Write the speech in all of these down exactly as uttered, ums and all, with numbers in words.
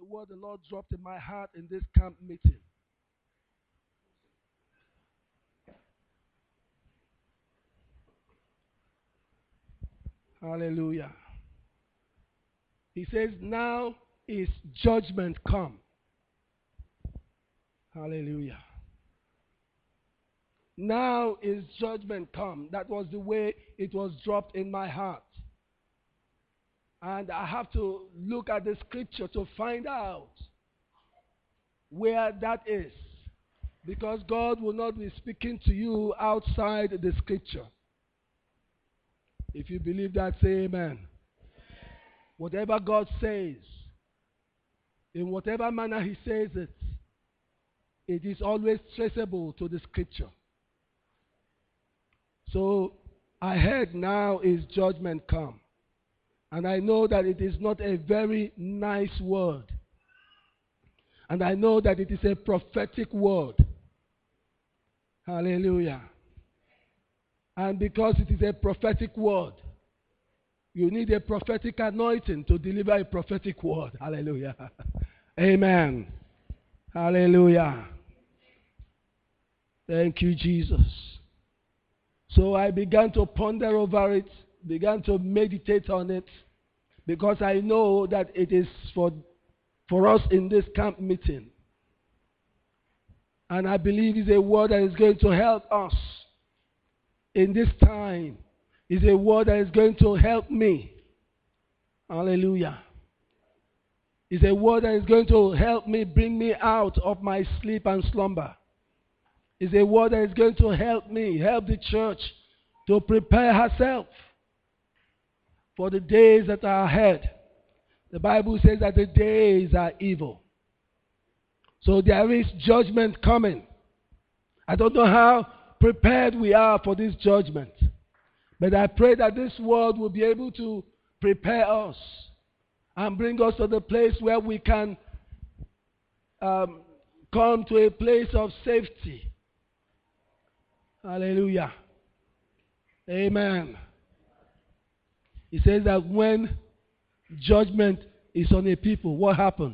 a word the Lord dropped in my heart in this camp meeting. Hallelujah. He says, now is judgment come. Hallelujah. Now is judgment come. That was the way it was dropped in my heart. And I have to look at the scripture to find out where that is. Because God will not be speaking to you outside the scripture. If you believe that, say amen. Whatever God says, in whatever manner He says it, it is always traceable to the scripture. So I heard now is judgment come. And I know that it is not a very nice word. And I know that it is a prophetic word. Hallelujah. And because it is a prophetic word, you need a prophetic anointing to deliver a prophetic word. Hallelujah. Amen. Hallelujah. Thank you, Jesus. So I began to ponder over it, began to meditate on it, because I know that it is for, for us in this camp meeting. And I believe it's a word that is going to help us in this time. It's a word that is going to help me. Hallelujah. It's a word that is going to help me, bring me out of my sleep and slumber. It's a word that is going to help me, help the church to prepare herself for the days that are ahead. The Bible says that the days are evil. So there is judgment coming. I don't know how prepared we are for this judgment. But I pray that this word will be able to prepare us and bring us to the place where we can um, come to a place of safety. Hallelujah. Amen. He says that when judgment is on a people, what happens?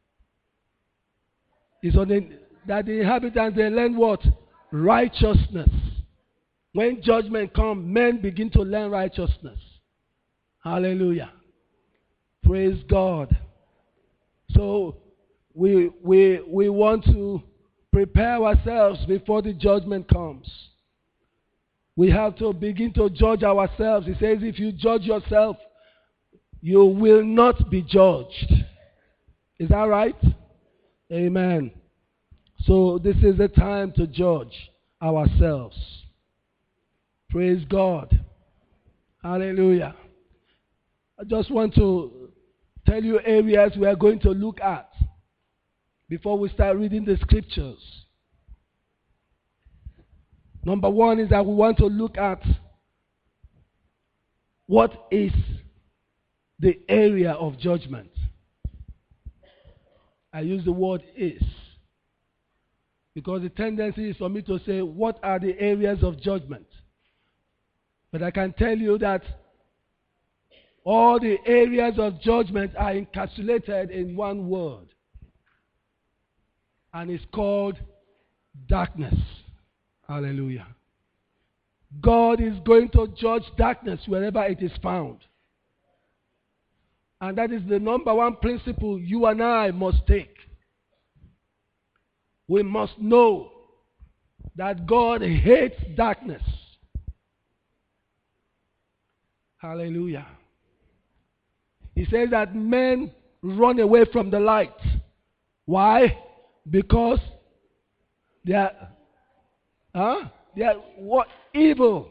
It's on the, that the inhabitants, they learn what? Righteousness. When judgment comes, men begin to learn righteousness. Hallelujah. Praise God. So we, we, we want to prepare ourselves before the judgment comes. We have to begin to judge ourselves. He says, if you judge yourself, you will not be judged. Is that right? Amen. So this is the time to judge ourselves. Praise God. Hallelujah. I just want to tell you areas we are going to look at before we start reading the scriptures. Number one is that we want to look at what is the area of judgment. I use the word is, because the tendency is for me to say, what are the areas of judgment? But I can tell you that all the areas of judgment are encapsulated in one word. And it's called darkness. Hallelujah. God is going to judge darkness wherever it is found. And that is the number one principle you and I must take. We must know that God hates darkness. Hallelujah. He says that men run away from the light. Why? Because they are, huh? They are what? Evil.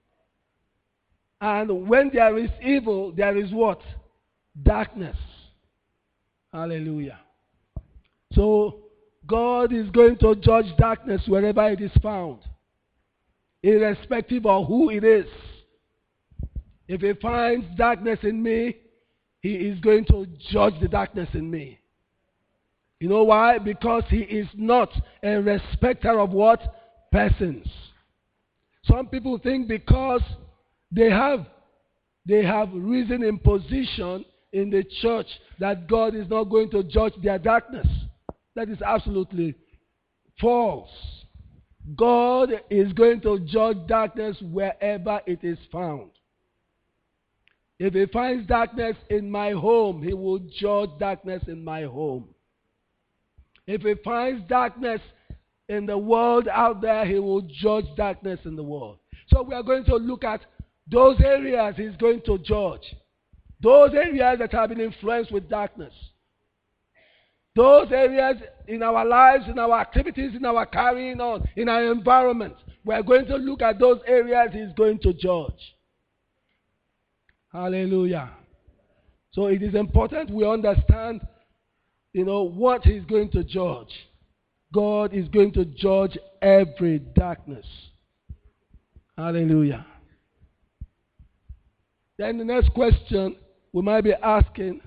And when there is evil, there is what? Darkness. Hallelujah. So, God is going to judge darkness wherever it is found, irrespective of who it is. If He finds darkness in me, He is going to judge the darkness in me. You know why? Because He is not a respecter of what? Persons. Some people think because they have they have risen in position, in the church that God is not going to judge their darkness. That is absolutely false. God is going to judge darkness wherever it is found. If he finds darkness in my home, he will judge darkness in my home. If he finds darkness in the world out there, he will judge darkness in the world. So we are going to look at those areas he's going to judge. Those areas that have been influenced with darkness. Those areas in our lives, in our activities, in our carrying on, in our environment. We are going to look at those areas he's going to judge. Hallelujah. So it is important we understand, you know, what he's going to judge. God is going to judge every darkness. Hallelujah. Then the next question we might be asking,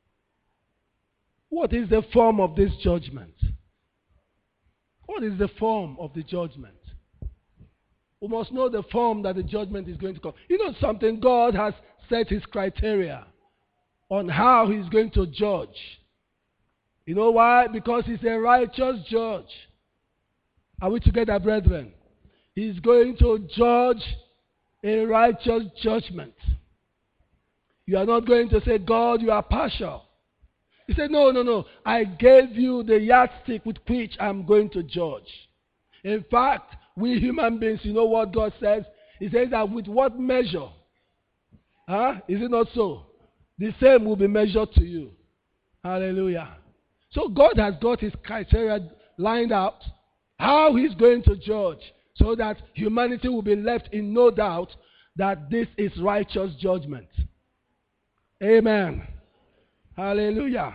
what is the form of this judgment? What is the form of the judgment? We must know the form that the judgment is going to come. You know something? God has set his criteria on how he's going to judge. You know why? Because he's a righteous judge. Are we together, brethren? He's going to judge a righteous judgment. You are not going to say, God, you are partial. He said, no, no, no. I gave you the yardstick with which I'm going to judge. In fact, we human beings, you know what God says? He says that with what measure? Huh? Is it not so? The same will be measured to you. Hallelujah. So God has got his criteria lined out, how he's going to judge, so that humanity will be left in no doubt that this is righteous judgment. Amen. Hallelujah.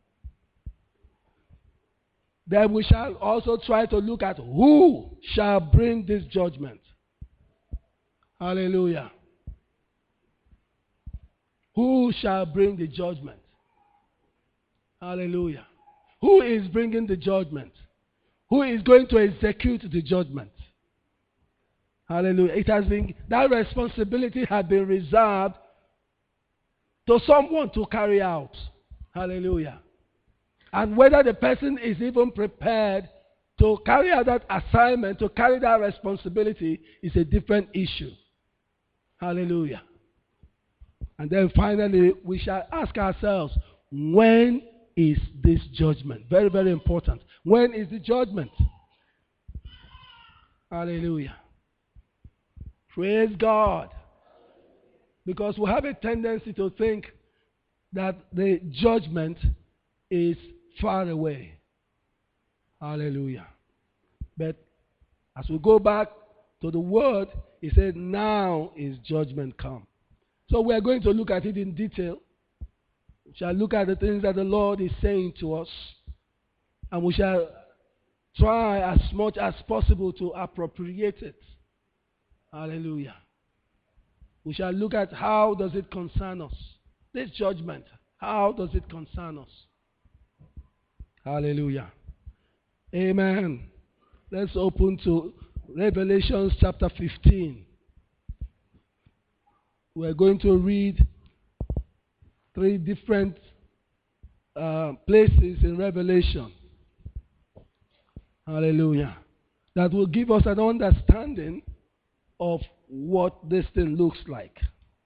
Then we shall also try to look at who shall bring this judgment. Hallelujah. Who shall bring the judgment? Hallelujah. Who is bringing the judgment? Who is going to execute the judgment? Hallelujah. It has been, that responsibility has been reserved to someone to carry out. Hallelujah. And whether the person is even prepared to carry out that assignment, to carry that responsibility, is a different issue. Hallelujah. And then finally, we shall ask ourselves, when is this judgment? Very, very important. When is the judgment? Hallelujah. Praise God. Because we have a tendency to think that the judgment is far away. Hallelujah. But as we go back to the word, he said, now is judgment come. So we are going to look at it in detail. We shall look at the things that the Lord is saying to us. And we shall try as much as possible to appropriate it. Hallelujah. We shall look at how does it concern us. This judgment, how does it concern us? Hallelujah. Amen. Let's open to Revelation chapter fifteen. We're going to read three different uh, places in Revelation. Hallelujah. That will give us an understanding of what this thing looks like.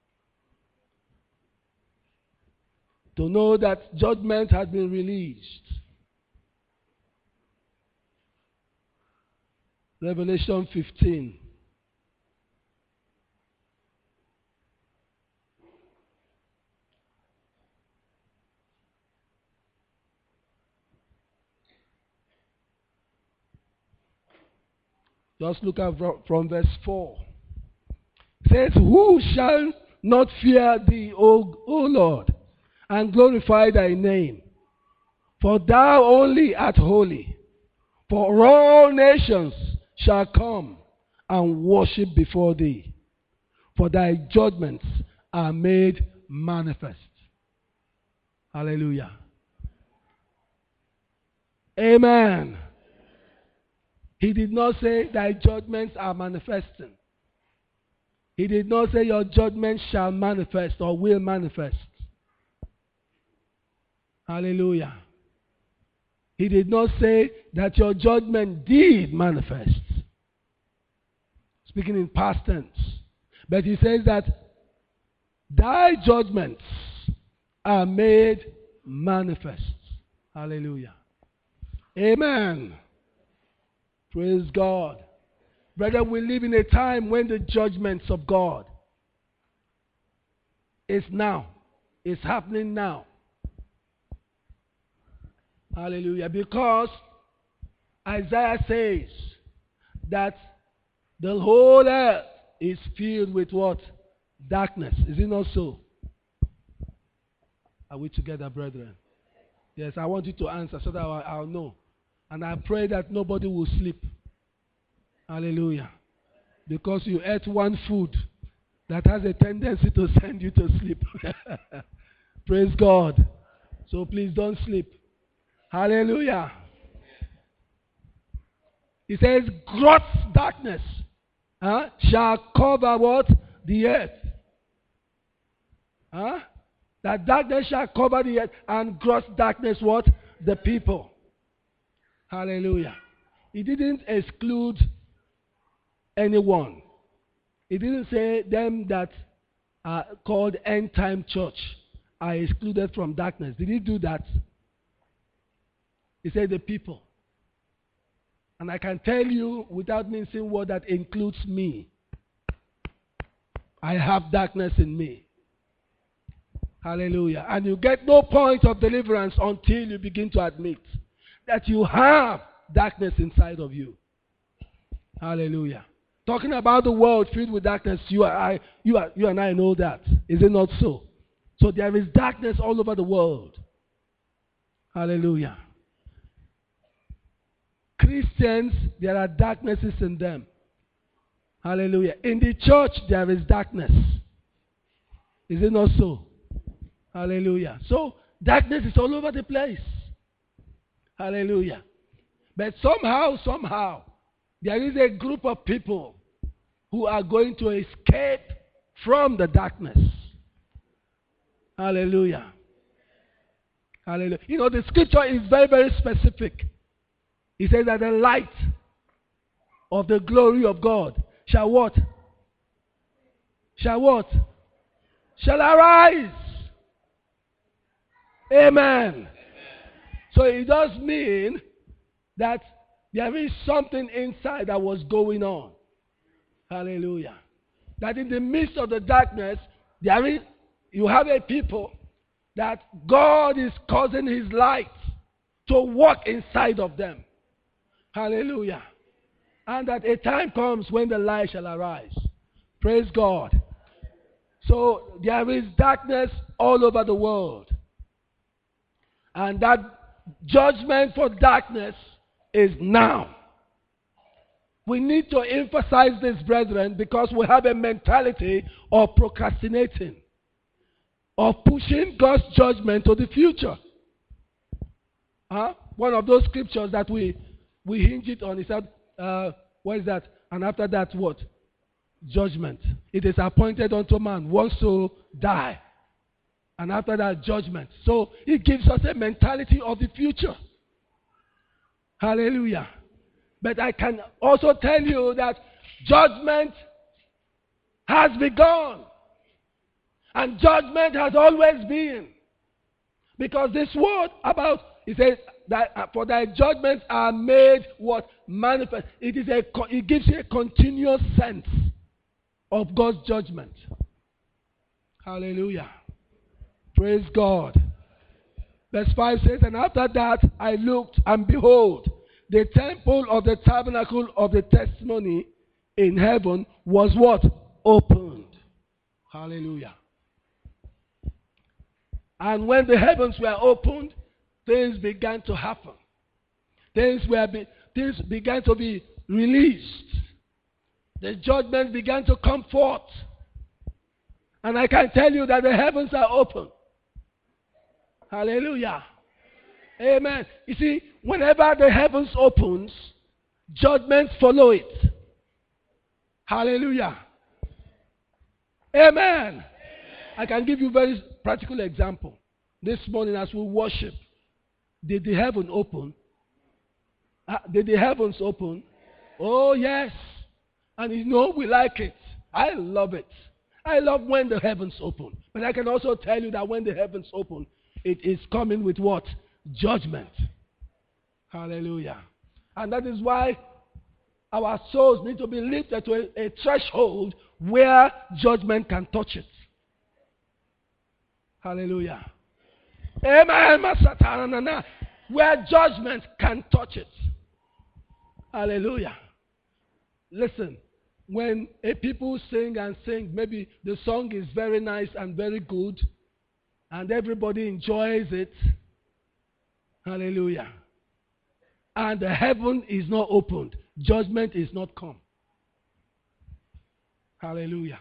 To know that judgment has been released. Revelation fifteen. Just look at from verse four. It says, who shall not fear thee, O, o Lord, and glorify thy name? For thou only art holy. For all nations shall come and worship before thee. For thy judgments are made manifest. Hallelujah. Amen. He did not say thy judgments are manifesting. He did not say your judgments shall manifest or will manifest. Hallelujah. He did not say that your judgment did manifest. Speaking in past tense. But he says that thy judgments are made manifest. Hallelujah. Amen. Praise God. Brother, we live in a time when the judgments of God is now. It's happening now. Hallelujah. Because Isaiah says that the whole earth is filled with what? Darkness. Is it not so? Are we together, brethren? Yes, I want you to answer so that I'll, I'll know. And I pray that nobody will sleep. Hallelujah. Because you ate one food that has a tendency to send you to sleep. Praise God. So please don't sleep. Hallelujah. He says, gross darkness huh, shall cover what? The earth. Huh? That darkness shall cover the earth, and gross darkness what? The people. Hallelujah. He didn't exclude anyone. He didn't say them that are called end time church are excluded from darkness. Did he do that? He said the people. And I can tell you without mincing word that includes me. I have darkness in me. Hallelujah. And you get no point of deliverance until you begin to admit that you have darkness inside of you. Hallelujah. Talking about the world filled with darkness, you, are, I, you, are, you and I know that. Is it not so? So there is darkness all over the world. Hallelujah. Christians, there are darknesses in them. Hallelujah. In the church, there is darkness. Is it not so? Hallelujah. So, darkness is all over the place. Hallelujah. But somehow, somehow, there is a group of people who are going to escape from the darkness. Hallelujah. Hallelujah. You know, the scripture is very, very specific. He says that the light of the glory of God shall what? Shall what? Shall arise. Amen. Amen. So it does mean that there is something inside that was going on. Hallelujah. That in the midst of the darkness, there is, you have a people that God is causing his light to walk inside of them. Hallelujah. And that a time comes when the light shall arise. Praise God. So there is darkness all over the world. And that judgment for darkness is now. We need to emphasize this, brethren, because we have a mentality of procrastinating, of pushing God's judgment to the future. Huh? One of those scriptures that we, we hinge it on, he said, uh, what is that? And after that, what? Judgment. It is appointed unto man once to die. And after that, judgment. So it gives us a mentality of the future. Hallelujah. But I can also tell you that judgment has begun. And judgment has always been. Because this word about, it says that for thy judgments are made what? Manifest. It is a, it gives you a continuous sense of God's judgment. Hallelujah. Praise God. Verse five says, and after that I looked, and behold, the temple of the tabernacle of the testimony in heaven was what? Opened. Hallelujah. And when the heavens were opened, things began to happen. Things were be, things began to be released. The judgment began to come forth. And I can tell you that the heavens are open. Hallelujah. Amen. You see, whenever the heavens opens, judgments follow it. Hallelujah. Amen. Amen. I can give you a very practical example. This morning as we worship, did the heaven open? Uh, did the heavens open? Oh, yes. And you know we like it. I love it. I love when the heavens open. But I can also tell you that when the heavens open, it is coming with what? Judgment. Hallelujah. And that is why our souls need to be lifted to a, a threshold where judgment can touch it. Hallelujah. Amen. Where judgment can touch it. Hallelujah. Listen, when a people sing and sing, maybe the song is very nice and very good, and everybody enjoys it. Hallelujah. And the heaven is not opened. Judgment is not come. Hallelujah.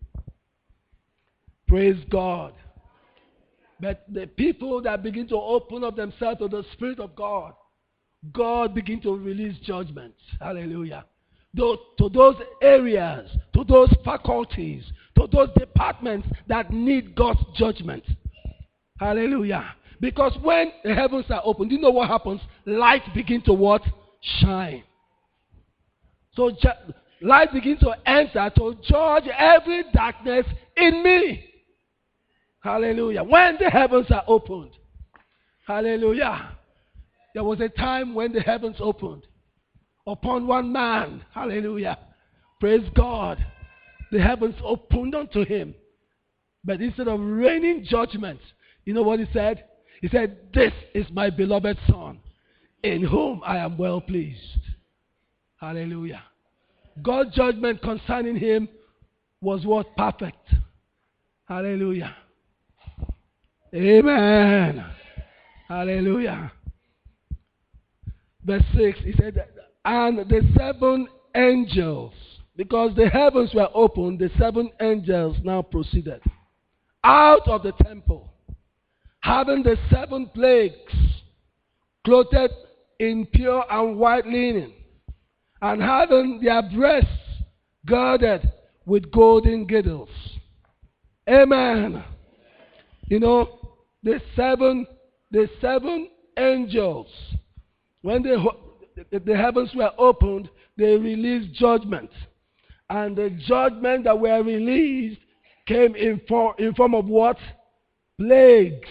Praise God. But the people that begin to open up themselves to the Spirit of God, God begin to release judgment. Hallelujah. To, to those areas, to those faculties, to those departments that need God's judgment. Hallelujah. Because when the heavens are open, do you know what happens? Light begin to what? Shine. So ju- light begins to enter to judge every darkness in me. Hallelujah. When the heavens are opened. Hallelujah. There was a time when the heavens opened upon one man. Hallelujah. Praise God. The heavens opened unto him. But instead of raining judgment, you know what he said? He said, "This is my beloved Son, in whom I am well pleased." Hallelujah. God's judgment concerning him was what? Perfect. Hallelujah. Amen. Hallelujah. Verse six, he said, and the seven angels, because the heavens were opened, the seven angels now proceeded out of the temple, having the seven plagues, clothed in pure and white linen, and having their breasts girded with golden girdles. Amen. You know, the seven, the seven angels, when they, the heavens were opened, they released judgment. And the judgment that were released came in form, in form of what? Plagues.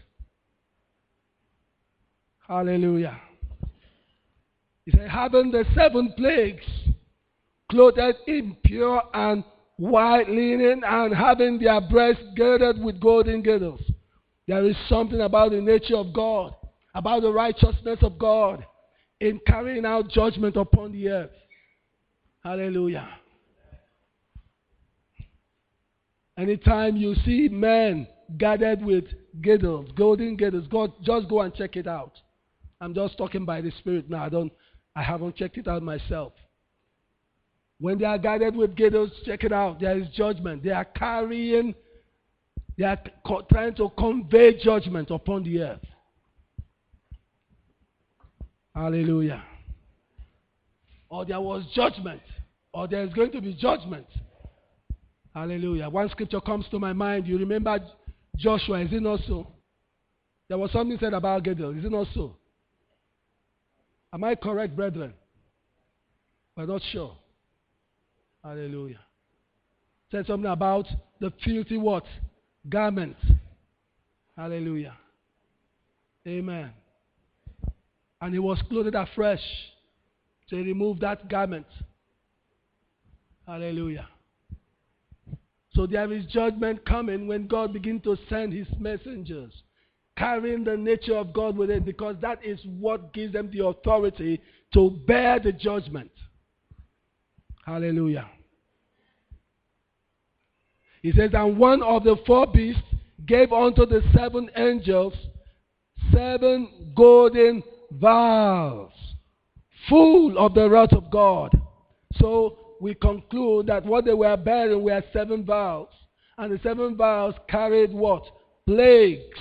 Hallelujah. He said, having the seven plagues, clothed in pure and white linen, and having their breasts girded with golden girdles. There is something about the nature of God, about the righteousness of God, in carrying out judgment upon the earth. Hallelujah. Anytime you see men gathered with girdles, golden girdles, God, just go and check it out. I'm just talking by the Spirit now. I don't, I haven't checked it out myself. When they are gathered with girdles, check it out. There is judgment. They are carrying, they are co- trying to convey judgment upon the earth. Hallelujah. Or there was judgment, or there is going to be judgment. Hallelujah. One scripture comes to my mind. You remember Joshua, is it not so? There was something said about girdle, is it not so? Am I correct, brethren? We're not sure. Hallelujah. Said something about the filthy what? Garment. Hallelujah. Amen. And he was clothed afresh. So he removed that garment. Hallelujah. So there is judgment coming when God begins to send his messengers, carrying the nature of God with it, because that is what gives them the authority to bear the judgment. Hallelujah. He says, and one of the four beasts gave unto the seven angels seven golden vials, full of the wrath of God. So we conclude that what they were bearing were seven vials, and the seven vials carried what? Plagues.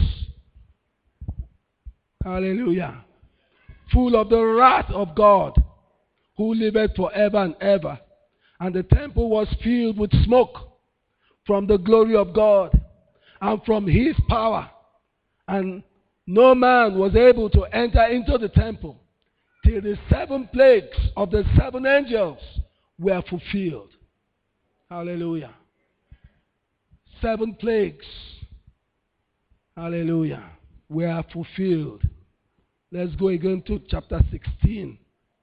Hallelujah. Full of the wrath of God, who liveth forever and ever. And the temple was filled with smoke from the glory of God and from his power. And no man was able to enter into the temple till the seven plagues of the seven angels were fulfilled. Hallelujah. Seven plagues. Hallelujah. Were fulfilled. Let's go again to chapter sixteen.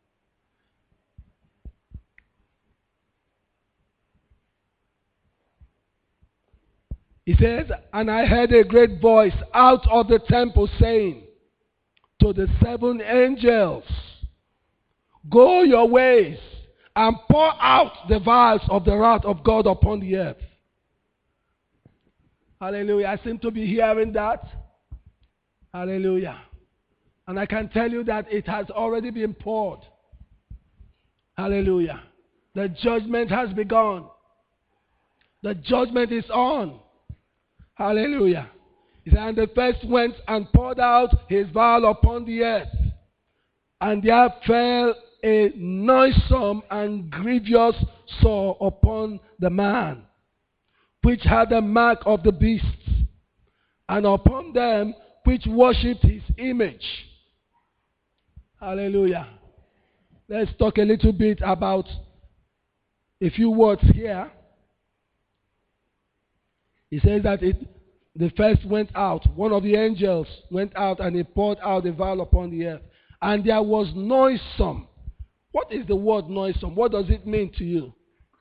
He says, and I heard a great voice out of the temple saying to the seven angels, go your ways and pour out the vials of the wrath of God upon the earth. Hallelujah. I seem to be hearing that. Hallelujah. And I can tell you that it has already been poured. Hallelujah. The judgment has begun. The judgment is on. Hallelujah. He said, and the first went and poured out his vial upon the earth, and there fell a noisome and grievous sore upon the man, which had the mark of the beast, and upon them which worshipped his image. Hallelujah. Let's talk a little bit about a few words here. He says that it, the first went out. One of the angels went out and he poured out the vial upon the earth. And there was noisome. What is the word noisome? What does it mean to you?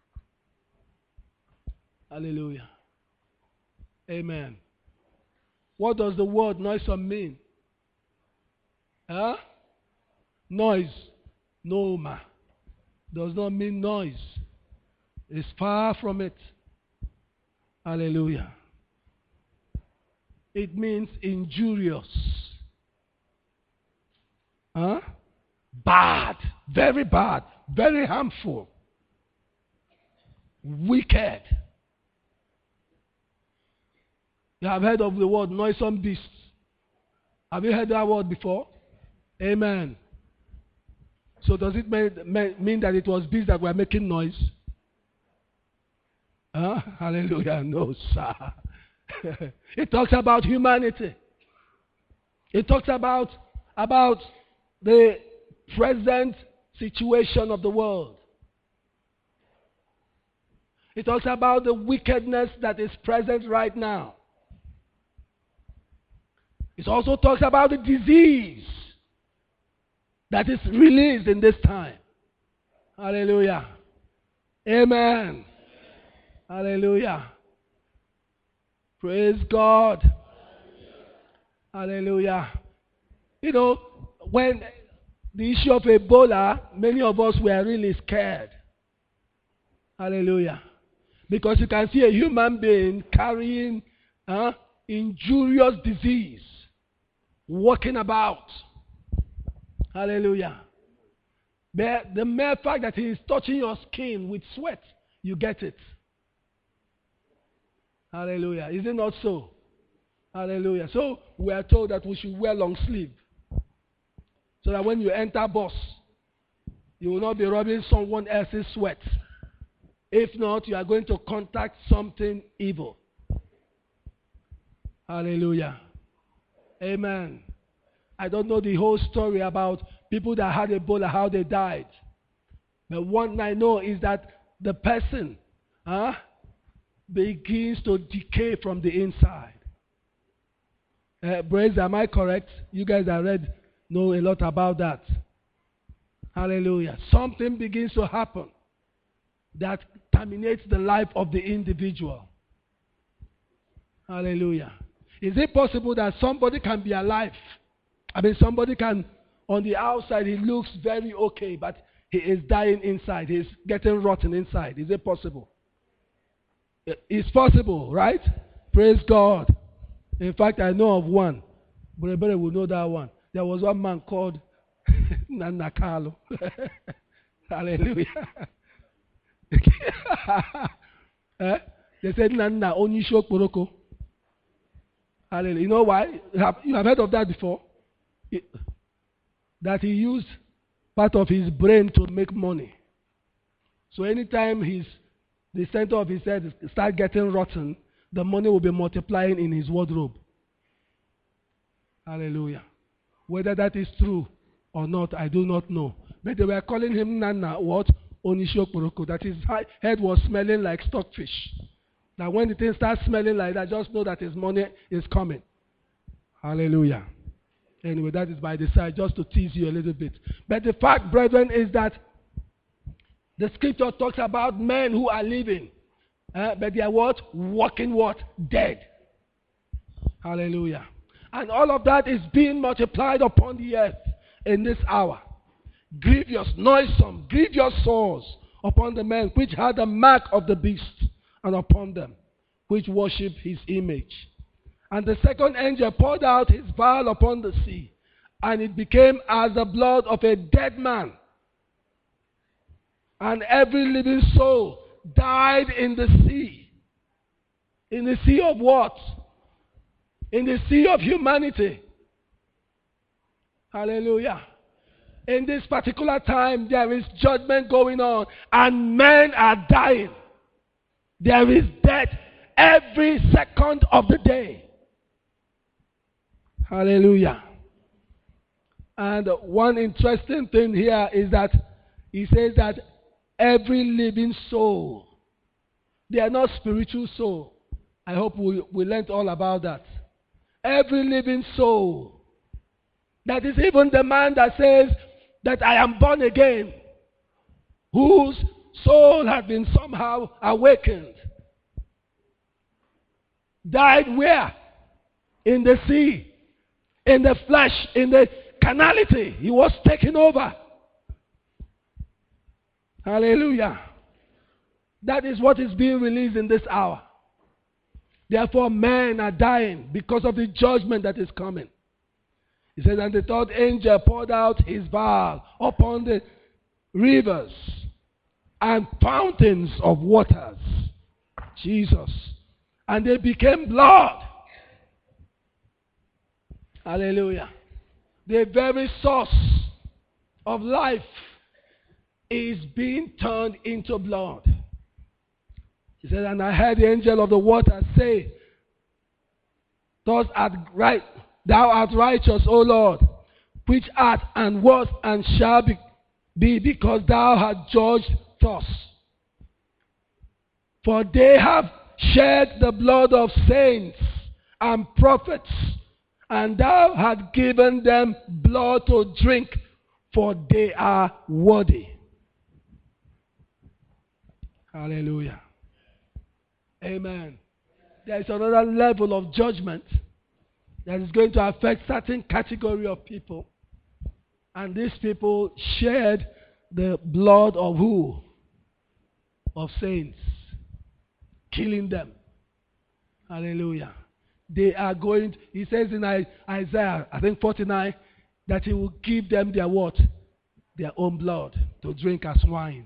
Hallelujah. Amen. What does the word noisome mean? Huh? Noise. Noma. Does not mean noise. It's far from it. Hallelujah. It means injurious. Huh? Bad. Very bad. Very harmful. Wicked. You have heard of the word noisome beasts. Have you heard that word before? Amen. So does it mean, mean that it was beasts that were making noise? Huh? Hallelujah. No, sir. It talks about humanity. It talks about, about the present situation of the world. It talks about the wickedness that is present right now. It also talks about the disease that is released in this time. Hallelujah. Amen. Hallelujah. Praise God. Hallelujah. You know, when the issue of Ebola, many of us were really scared. Hallelujah. Because you can see a human being carrying uh, injurious disease, walking about. Hallelujah. But the mere fact that he is touching your skin with sweat, you get it. Hallelujah. Is it not so? Hallelujah. So we are told that we should wear long sleeve, so that when you enter bus, you will not be rubbing someone else's sweat. If not, you are going to contact something evil. Hallelujah. Amen. I don't know the whole story about people that had Ebola, how they died. But one I know is that the person huh, begins to decay from the inside. Uh, Brace, am I correct? You guys are read know a lot about that. Hallelujah. Something begins to happen that terminates the life of the individual. Hallelujah. Is it possible that somebody can be alive? I mean, somebody can, on the outside, he looks very okay, but he is dying inside. He's getting rotten inside. Is it possible? It's possible, right? Praise God. In fact, I know of one. But everybody will know that one. There was one man called Nana Carlo. Hallelujah. eh? They said Nana Onisho Poroko. Hallelujah. You know why? You have, you have heard of that before? It, that he used part of his brain to make money. So anytime his the center of his head start getting rotten, the money will be multiplying in his wardrobe. Hallelujah. Whether that is true or not, I do not know. But they were calling him Nana, what? Onishokporoko. That his head was smelling like stockfish. That when the thing starts smelling like that, just know that his money is coming. Hallelujah. Anyway, that is by the side, just to tease you a little bit. But the fact, brethren, is that the scripture talks about men who are living. Uh, but they are what? Walking what? Dead. Hallelujah. And all of that is being multiplied upon the earth in this hour. Grievous, noisome, grievous sores upon the men which had the mark of the beast, and upon them which worship his image. And the second angel poured out his vial upon the sea, and it became as the blood of a dead man. And every living soul died in the sea. In the sea of what? In the sea of humanity. Hallelujah. In this particular time, there is judgment going on, and men are dying. There is death every second of the day. Hallelujah. And one interesting thing here is that he says that every living soul, they are not spiritual soul. I hope we, we learned all about that. Every living soul. That is even the man that says that I am born again, whose soul has been somehow awakened. Died where? In the sea. In the flesh. In the carnality. He was taken over. Hallelujah. That is what is being released in this hour. Therefore, men are dying because of the judgment that is coming. He says, and the third angel poured out his vial upon the rivers and fountains of waters. Jesus. And they became blood. Hallelujah. The very source of life is being turned into blood. He said, and I heard the angel of the water say, Thus art right, thou art righteous, O Lord, which art and was and shall be, be because thou hast judged thus. For they have shed the blood of saints and prophets, and thou hast given them blood to drink, for they are worthy. Hallelujah. Amen. There is another level of judgment that is going to affect certain category of people. And these people shed the blood of who? Of saints. Killing them. Hallelujah. They are going, to, he says in Isaiah, I think forty-nine, that he will give them their what? Their own blood to drink as wine.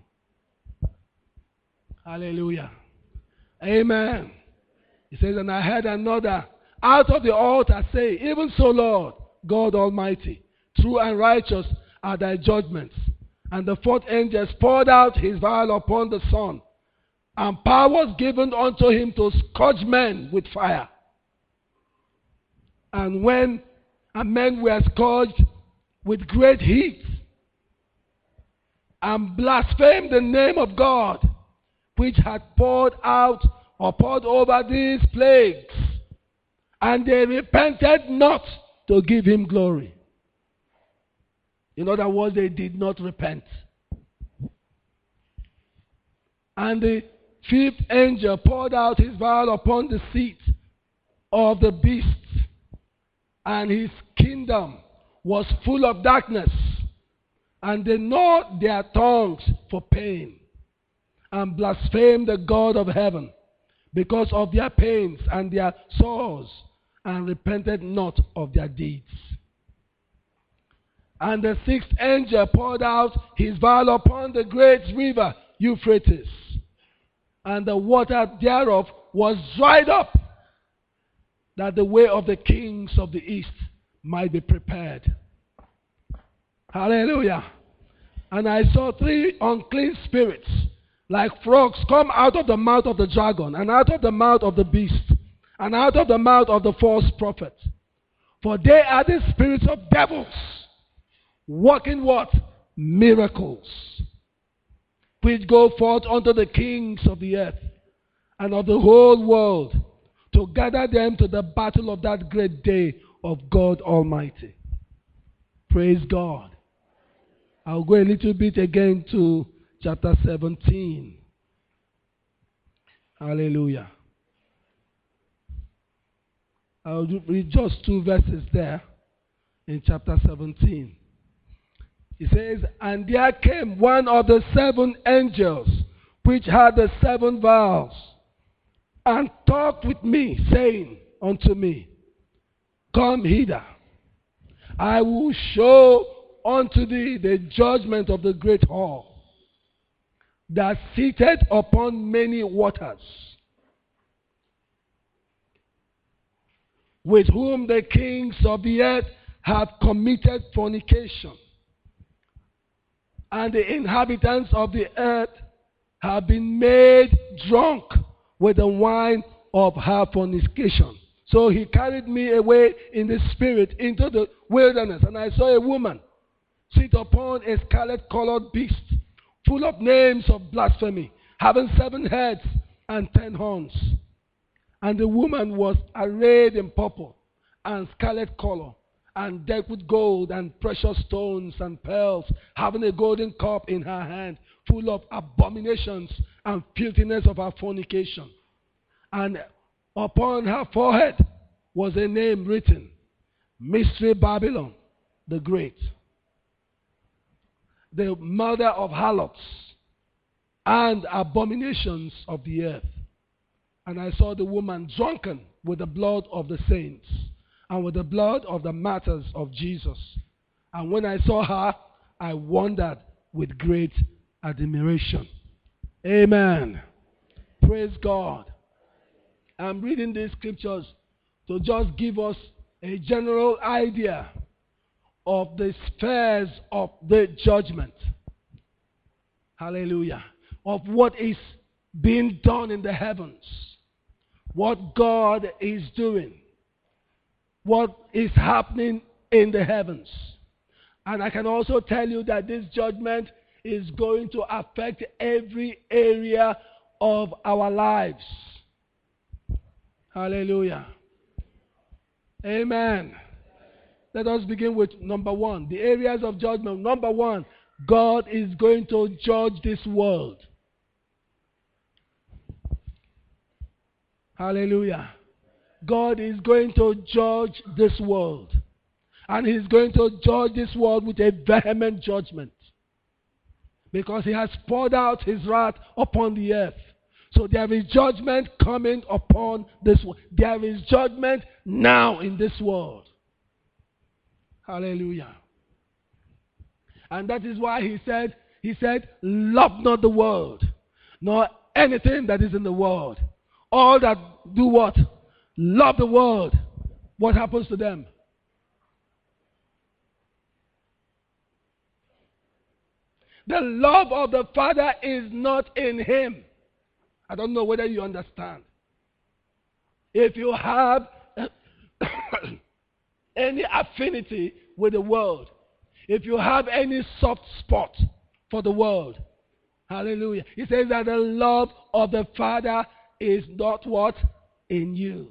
Hallelujah. Amen. He says, and I heard another out of the altar say, even so, Lord, God Almighty, true and righteous are thy judgments. And the fourth angel poured out his vial upon the sun, and power was given unto him to scourge men with fire. And when and men were scourged with great heat, and blasphemed the name of God, which had poured out or poured over these plagues, and they repented not to give him glory. In other words, they did not repent. And the fifth angel poured out his vial upon the seat of the beast, and his kingdom was full of darkness, and they gnawed their tongues for pain, and blasphemed the God of heaven because of their pains and their sores, and repented not of their deeds. And the sixth angel poured out his vial upon the great river Euphrates, and the water thereof was dried up, that the way of the kings of the east might be prepared. Hallelujah. And I saw three unclean spirits, like frogs, come out of the mouth of the dragon, and out of the mouth of the beast, and out of the mouth of the false prophet. For they are the spirits of devils, working what? Miracles, which go forth unto the kings of the earth and of the whole world, to gather them to the battle of that great day of God Almighty. Praise God. I'll go a little bit again to chapter seventeen. Hallelujah. I'll read just two verses there in chapter seventeen. It says, and there came one of the seven angels which had the seven vials, and talked with me, saying unto me, come hither, I will show unto thee the judgment of the great whore, that sitteth upon many waters, with whom the kings of the earth have committed fornication, and the inhabitants of the earth have been made drunk with the wine of her fornication. So he carried me away in the spirit into the wilderness, and I saw a woman sit upon a scarlet-colored beast, full of names of blasphemy, having seven heads and ten horns. And the woman was arrayed in purple and scarlet color, and decked with gold and precious stones and pearls, having a golden cup in her hand, full of abominations and filthiness of her fornication. And upon her forehead was a name written, Mystery Babylon the Great, the mother of harlots and abominations of the earth. And I saw the woman drunken with the blood of the saints, and with the blood of the martyrs of Jesus. And when I saw her, I wondered with great admiration. Amen. Praise God. I'm reading these scriptures to just give us a general idea of the spheres of the judgment. Hallelujah. Of what is being done in the heavens. What God is doing. What is happening in the heavens. And I can also tell you that this judgment is going to affect every area of our lives. Hallelujah. Amen. Let us begin with number one. The areas of judgment. Number one, God is going to judge this world. Hallelujah. God is going to judge this world. And He's going to judge this world with a vehement judgment. Because He has poured out His wrath upon the earth. So there is judgment coming upon this world. There is judgment now in this world. Hallelujah. And that is why He said, He said, love not the world, nor anything that is in the world. All that do what? Love the world. What happens to them? The love of the Father is not in him. I don't know whether you understand. If you have any affinity with the world, if you have any soft spot for the world, hallelujah. He says that the love of the Father is not what? In you.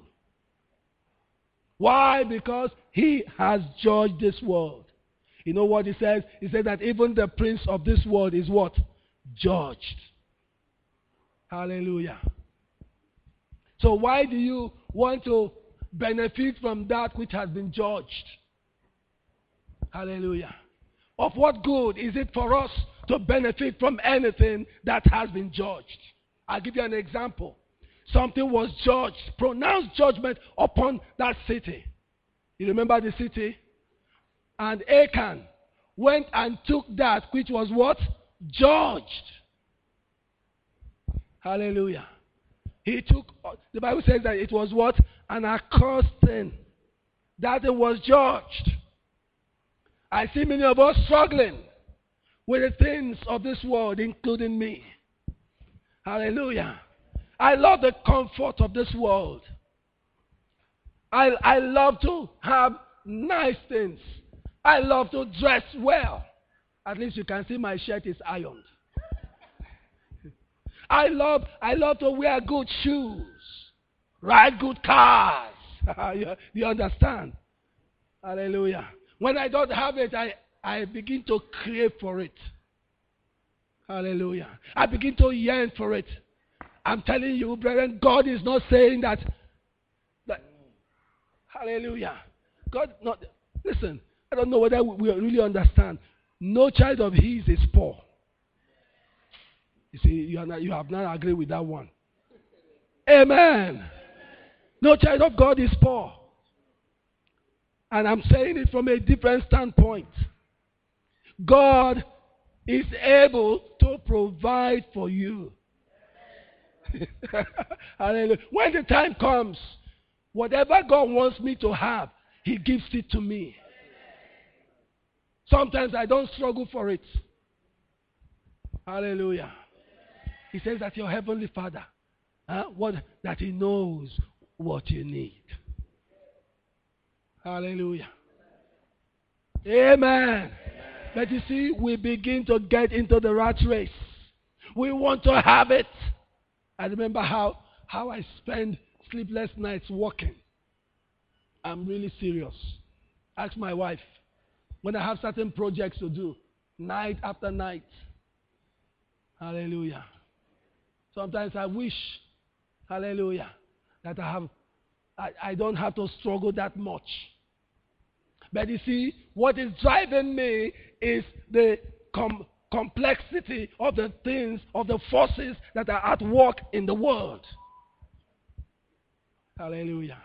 Why? Because He has judged this world. You know what He says? He says that even the prince of this world is what? Judged. Hallelujah. So why do you want to benefit from that which has been judged? Hallelujah. Of what good is it for us to benefit from anything that has been judged? I'll give you an example. Something was judged, pronounced judgment upon that city. You remember the city? And Achan went and took that which was what? Judged. Hallelujah. He took, the Bible says that it was what? An accursed thing. That it was judged. I see many of us struggling with the things of this world, including me. Hallelujah. I love the comfort of this world. I, I love to have nice things. I love to dress well. At least you can see my shirt is ironed. I love I love to wear good shoes, ride good cars. you, you understand? Hallelujah. When I don't have it, I, I begin to crave for it. Hallelujah. I begin to yearn for it. I'm telling you, brethren, God is not saying that. that hallelujah. God not. Listen, I don't know whether we really understand. No child of his is poor. You see, you, are not, you have not agreed with that one. Amen. No child of God is poor. And I'm saying it from a different standpoint. God is able to provide for you. Hallelujah. When the time comes, whatever God wants me to have, He gives it to me. Sometimes I don't struggle for it. Hallelujah. He says that your heavenly Father, huh, what, that He knows what you need. Hallelujah. Amen. Amen. But you see, we begin to get into the rat race. We want to have it. I remember how, how I spend sleepless nights walking. I'm really serious. Ask my wife. When I have certain projects to do, night after night. Hallelujah. Sometimes I wish, hallelujah, that I have I, I don't have to struggle that much. But you see, what is driving me is the com- complexity of the things, of the forces that are at work in the world. Hallelujah.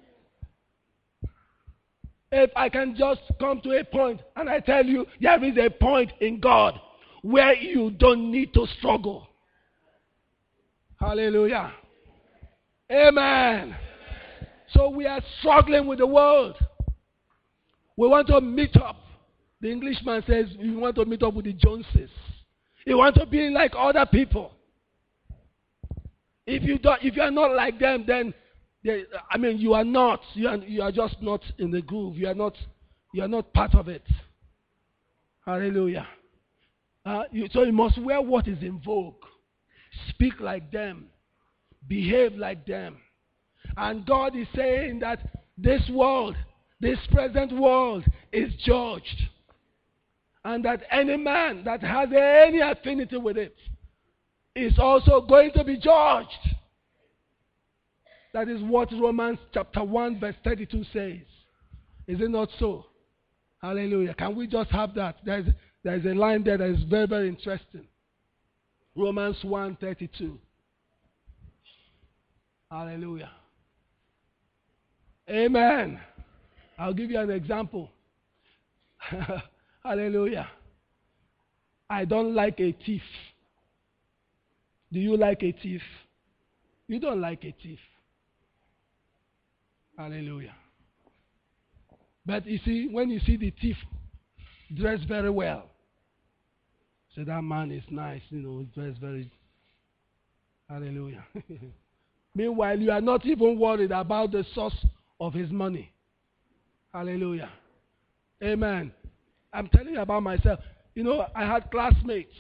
If I can just come to a point, and I tell you, there is a point in God where you don't need to struggle. Hallelujah. Amen. So we are struggling with the world. We want to meet up. The Englishman says we want to meet up with the Joneses. You want to be like other people. If you don't, if you are not like them, then they, I mean you are not. You are you are just not in the groove. You are not. You are not part of it. Hallelujah. Uh, you, so you must wear what is in vogue. Speak like them. Behave like them. And God is saying that this world, this present world, is judged. And that any man that has any affinity with it is also going to be judged. That is what Romans chapter one verse thirty-two says. Is it not so? Hallelujah. Can we just have that? There is, there is a line there that is very, very interesting. Romans one thirty-two. Hallelujah. Amen. I'll give you an example. Hallelujah. I don't like a thief. Do you like a thief? You don't like a thief. Hallelujah. But you see, when you see the thief dressed very well, so that man is nice, you know, dressed very. Hallelujah. Meanwhile, you are not even worried about the source of his money. Hallelujah. Amen. I'm telling you about myself. You know, I had classmates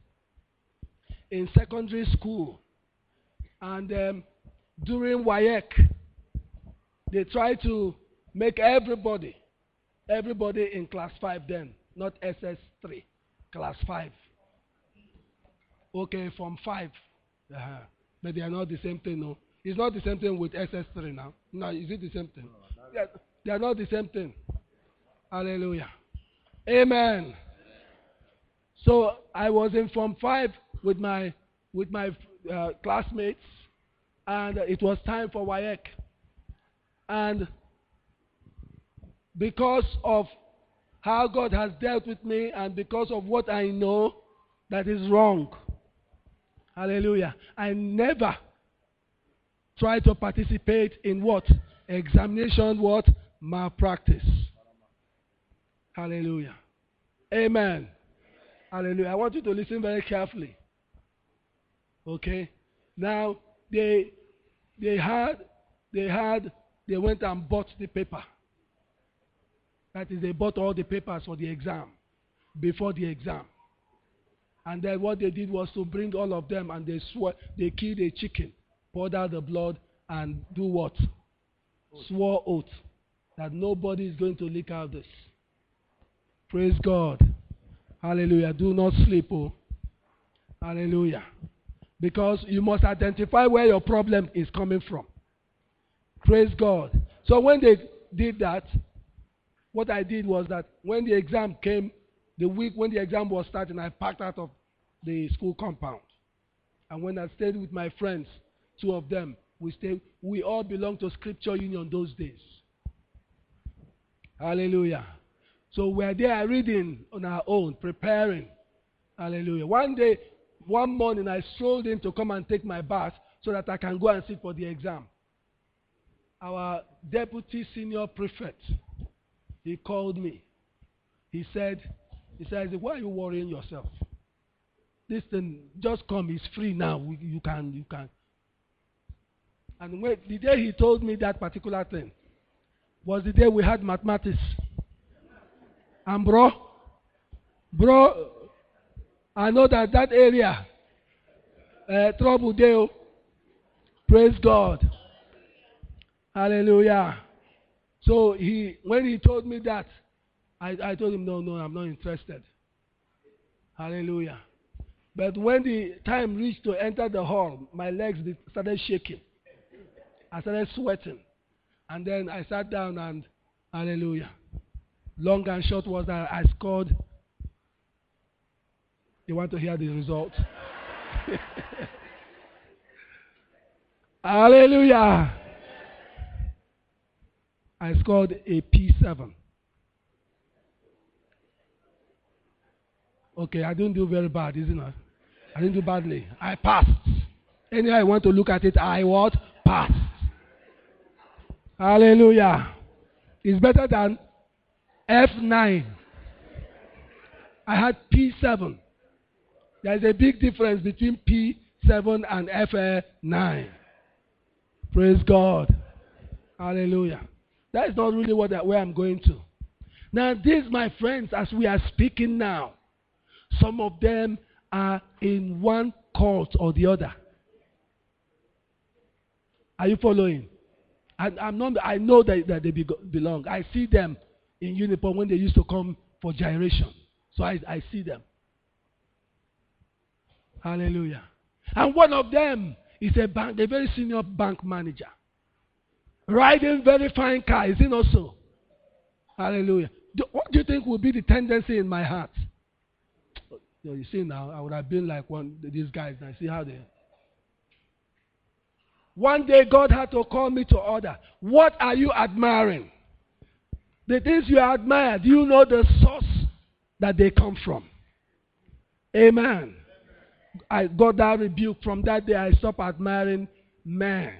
in secondary school. And um, during W A E C, they tried to make everybody, everybody in class five then, not S S three, class five. Okay, from five. Uh-huh. But they are not the same thing, no. It's not the same thing with S S three now. No, is it the same thing? No, they, are, they are not the same thing. Hallelujah. Amen. So I was in Form five with my with my uh, classmates, and it was time for W A E C. And because of how God has dealt with me, and because of what I know that is wrong, hallelujah, I never try to participate in what? Examination, what? Malpractice. Hallelujah. Amen. Hallelujah. I want you to listen very carefully. Okay? Now, they they had, they had, they went and bought the paper. That is, they bought all the papers for the exam before the exam. And then what they did was to bring all of them, and they swore, they killed a chicken, poured out the blood, and do what? Oath. Swore oath that nobody is going to leak out this. Praise God. Hallelujah. Do not sleep, oh. Hallelujah. Because you must identify where your problem is coming from. Praise God. So when they did that, what I did was that when the exam came, the week when the exam was starting, I packed out of the school compound. And when I stayed with my friends, two of them, we stayed, we all belonged to Scripture Union those days. Hallelujah. So we're there reading on our own, preparing. Hallelujah. One day, one morning, I strolled in to come and take my bath so that I can go and sit for the exam. Our deputy senior prefect, he called me. He said, he said, why are you worrying yourself? This thing, just come, it's free now. You can, you can. And when, the day he told me that particular thing was the day we had mathematics. And bro, bro, I know that that area, uh, trouble there. Praise God. Hallelujah. So he, when he told me that, I, I told him, no, no, I'm not interested. Hallelujah. But when the time reached to enter the hall, my legs started shaking. I started sweating. And then I sat down and, hallelujah. Long and short was that I scored. You want to hear the result? Hallelujah. I scored a P seven. Okay, I didn't do very bad, isn't it? I didn't do badly. I passed. Anyhow I want to look at it, I what? Passed. Hallelujah. It's better than F nine. I had P seven. There is a big difference between P seven and F nine. Praise God. Hallelujah. That is not really what I, where I'm going to. Now, these, my friends, as we are speaking now, some of them are in one cult or the other. Are you following? I, I'm not, I know that, that they be, belong. I see them in uniform when they used to come for gyration. So I, I see them. Hallelujah. And one of them is a bank, a very senior bank manager. Riding very fine car. Is it not so? Hallelujah. Do, what do you think will be the tendency in my heart? You, know, you see now, I would have been like one of these guys. And I see how they... One day God had to call me to order. What are you admiring? The things you admire, do you know the source that they come from? Amen. I got that rebuke. From that day I stopped admiring man.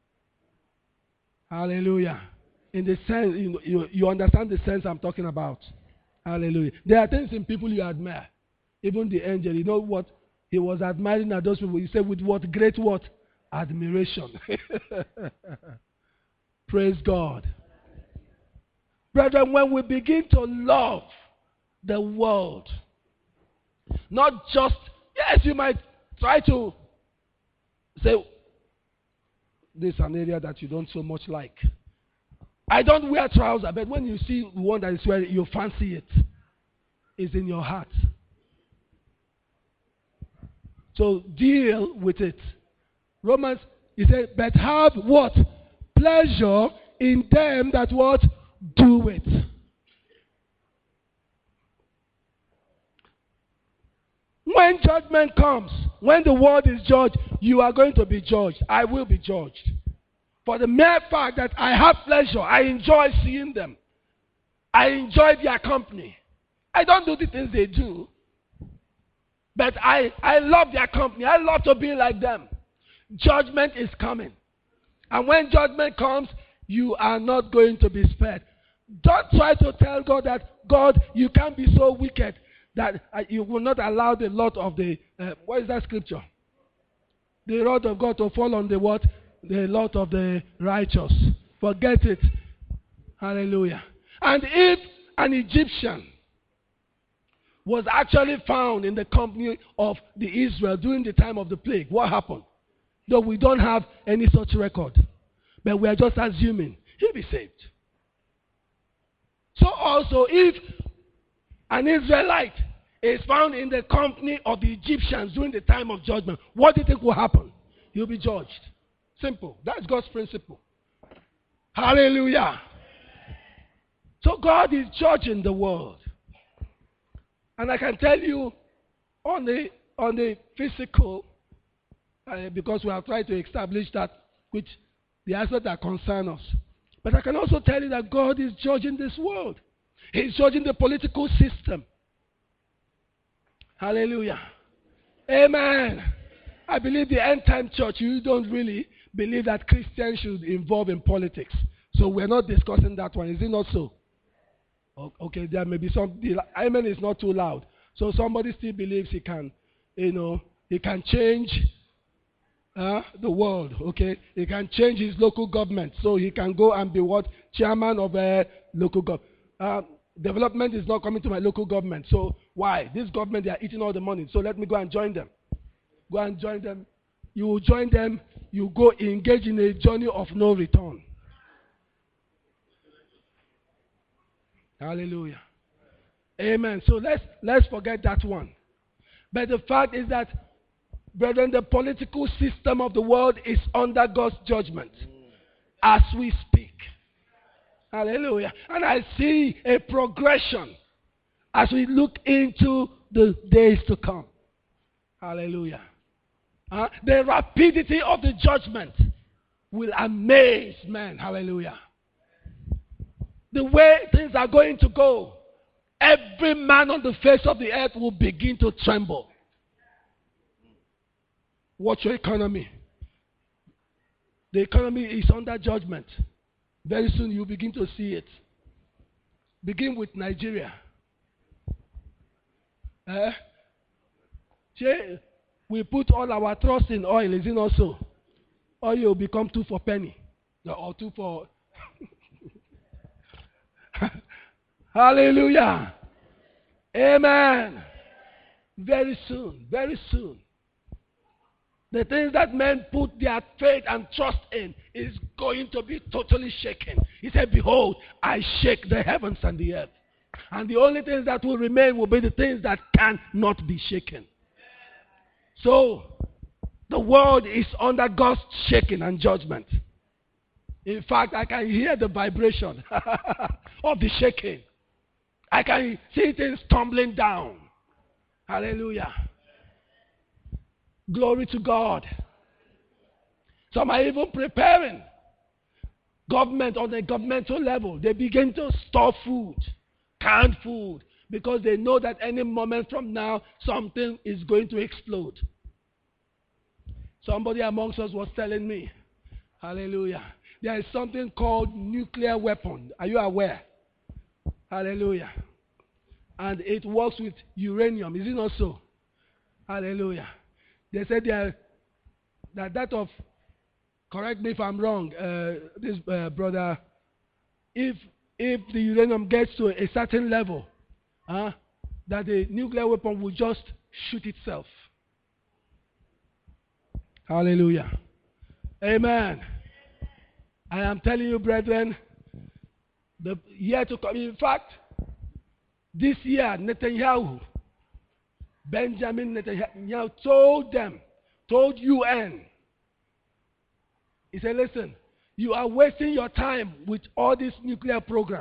Hallelujah. In the sense, you, you, you understand the sense I'm talking about. Hallelujah. There are things in people you admire. Even the angel, you know what he was admiring at those people. He said, with what great what? Admiration. Praise God. Brethren, when we begin to love the world, not just, yes, you might try to say, this is an area that you don't so much like. I don't wear trousers, but when you see one that is wearing, you fancy it. It's in your heart. So deal with it. Romans, he said, but have what? Pleasure in them that what? Do it. When judgment comes, when the world is judged, you are going to be judged. I will be judged. For the mere fact that I have pleasure, I enjoy seeing them. I enjoy their company. I don't do the things they do. But I, I love their company. I love to be like them. Judgment is coming. And when judgment comes, you are not going to be spared. Don't try to tell God that, God, you can't be so wicked that uh, you will not allow the lot of the, uh, what is that scripture? The wrath of God to fall on the what? The lot of the righteous. Forget it. Hallelujah. And if an Egyptian was actually found in the company of the Israel during the time of the plague, what happened? Though we don't have any such record, but we are just assuming he'll be saved. So also, if an Israelite is found in the company of the Egyptians during the time of judgment, what do you think will happen? He'll be judged. Simple. That's God's principle. Hallelujah. So God is judging the world. And I can tell you on the on the physical, uh, because we have tried to establish that which the aspects that concern us. But I can also tell you that God is judging this world. He's judging the political system. Hallelujah. Amen. I believe the end time church, you don't really believe that Christians should involve in politics. So we're not discussing that one. Is it not so? Okay, there may be some. The amen is not too loud. So somebody still believes he can, you know, he can change uh, the world. Okay, he can change his local government. So he can go and be what? Chairman of a local government. Uh, development is not coming to my local government. So why? This government, they are eating all the money. So let me go and join them. Go and join them. You will join them. You go engage in a journey of no return. Hallelujah. Amen. So let's let's forget that one. But the fact is that, brethren, the political system of the world is under God's judgment as we speak. Hallelujah. And I see a progression as we look into the days to come. Hallelujah. Uh, the rapidity of the judgment will amaze men. Hallelujah. The way things are going to go, every man on the face of the earth will begin to tremble. Watch your economy. The economy is under judgment. Very soon you begin to see it. Begin with Nigeria. Eh? We put all our trust in oil, is it not so? Oil will become two for penny. Or two for... Hallelujah. Amen. Very soon, very soon. The things that men put their faith and trust in is going to be totally shaken. He said, behold, I shake the heavens and the earth. And the only things that will remain will be the things that cannot be shaken. So, the world is under God's shaking and judgment. In fact, I can hear the vibration of the shaking. I can see things tumbling down. Hallelujah. Glory to God. Some are even preparing. Government on the governmental level, they begin to store food, canned food, because they know that any moment from now, something is going to explode. Somebody amongst us was telling me, hallelujah, there is something called nuclear weapon. Are you aware? Hallelujah. And it works with uranium. Is it not so? Hallelujah. They said they are, that that of, correct me if I'm wrong, uh, this uh, brother, if if the uranium gets to a certain level, uh, that the nuclear weapon will just shoot itself. Hallelujah. Amen. I am telling you, brethren, the year to come, in fact, this year, Netanyahu, Benjamin Netanyahu told them, told U N, he said, listen, you are wasting your time with all this nuclear program.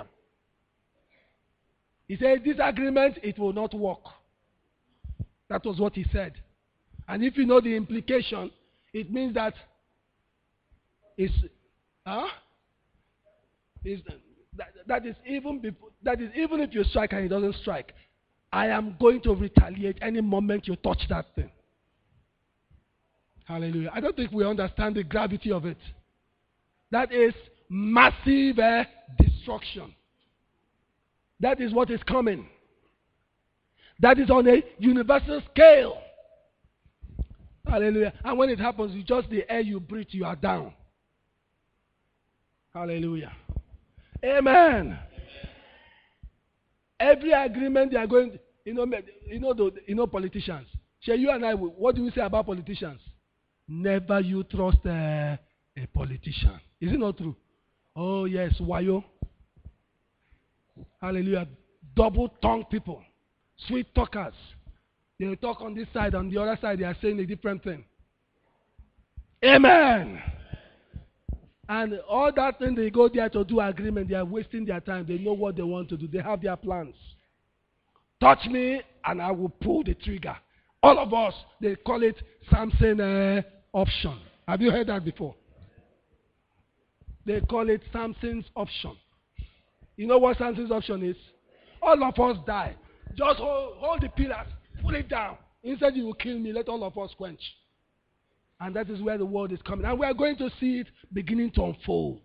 He said, this agreement, it will not work. That was what he said. And if you know the implication, it means that it's, huh? It's, that, that, is even before, that is even if you strike and it doesn't strike, I am going to retaliate any moment you touch that thing. Hallelujah. I don't think we understand the gravity of it. That is massive uh, destruction. That is what is coming. That is on a universal scale. Hallelujah. And when it happens, you just the air you breathe, you are down. Hallelujah. Amen. Every agreement they are going to, you know, you know, the, you know politicians. Shall you and I, what do we say about politicians? Never you trust a, a politician. Is it not true? Oh yes, wayo. Hallelujah. Double-tongued people, sweet talkers. They talk on this side, on the other side they are saying a different thing. Amen. And all that thing they go there to do agreement, they are wasting their time. They know what they want to do. They have their plans. Touch me and I will pull the trigger. All of us, they call it Samson uh, option. Have you heard that before? They call it Samson's option. You know what Samson's option is? All of us die. Just hold, hold the pillars. Pull it down. Instead you will kill me. Let all of us quench. And that is where the world is coming. And we are going to see it beginning to unfold.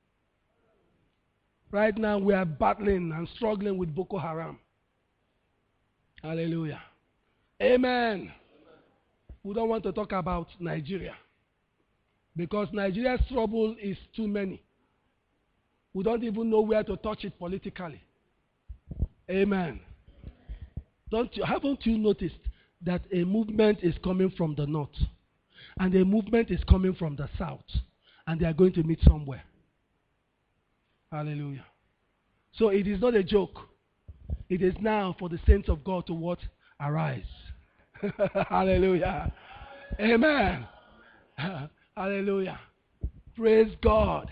Right now we are battling and struggling with Boko Haram. Hallelujah. Amen. We don't want to talk about Nigeria. Because Nigeria's trouble is too many. We don't even know where to touch it politically. Amen. Don't you, haven't you noticed that a movement is coming from the north? And a movement is coming from the south. And they are going to meet somewhere. Hallelujah. So it is not a joke. It is now for the saints of God to what? Arise. Hallelujah. Amen. Hallelujah. Praise God.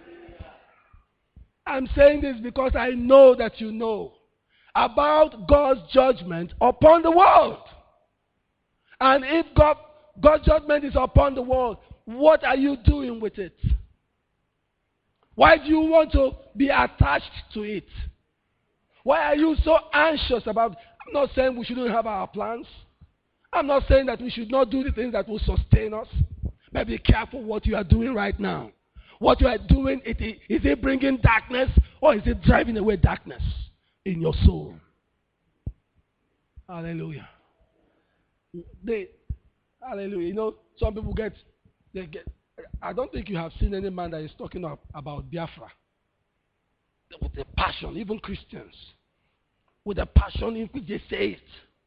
I'm saying this because I know that you know about God's judgment upon the world. And if God, God's judgment is upon the world, what are you doing with it? Why do you want to be attached to it? Why are you so anxious about it? I'm not saying we shouldn't have our plans. I'm not saying that we should not do the things that will sustain us. But be careful what you are doing right now. What you are doing, it, is it bringing darkness or is it driving away darkness in your soul? Hallelujah. They, hallelujah. You know, some people get, they get, I don't think you have seen any man that is talking up about Biafra. With a passion, even Christians. With a passion in which they say it.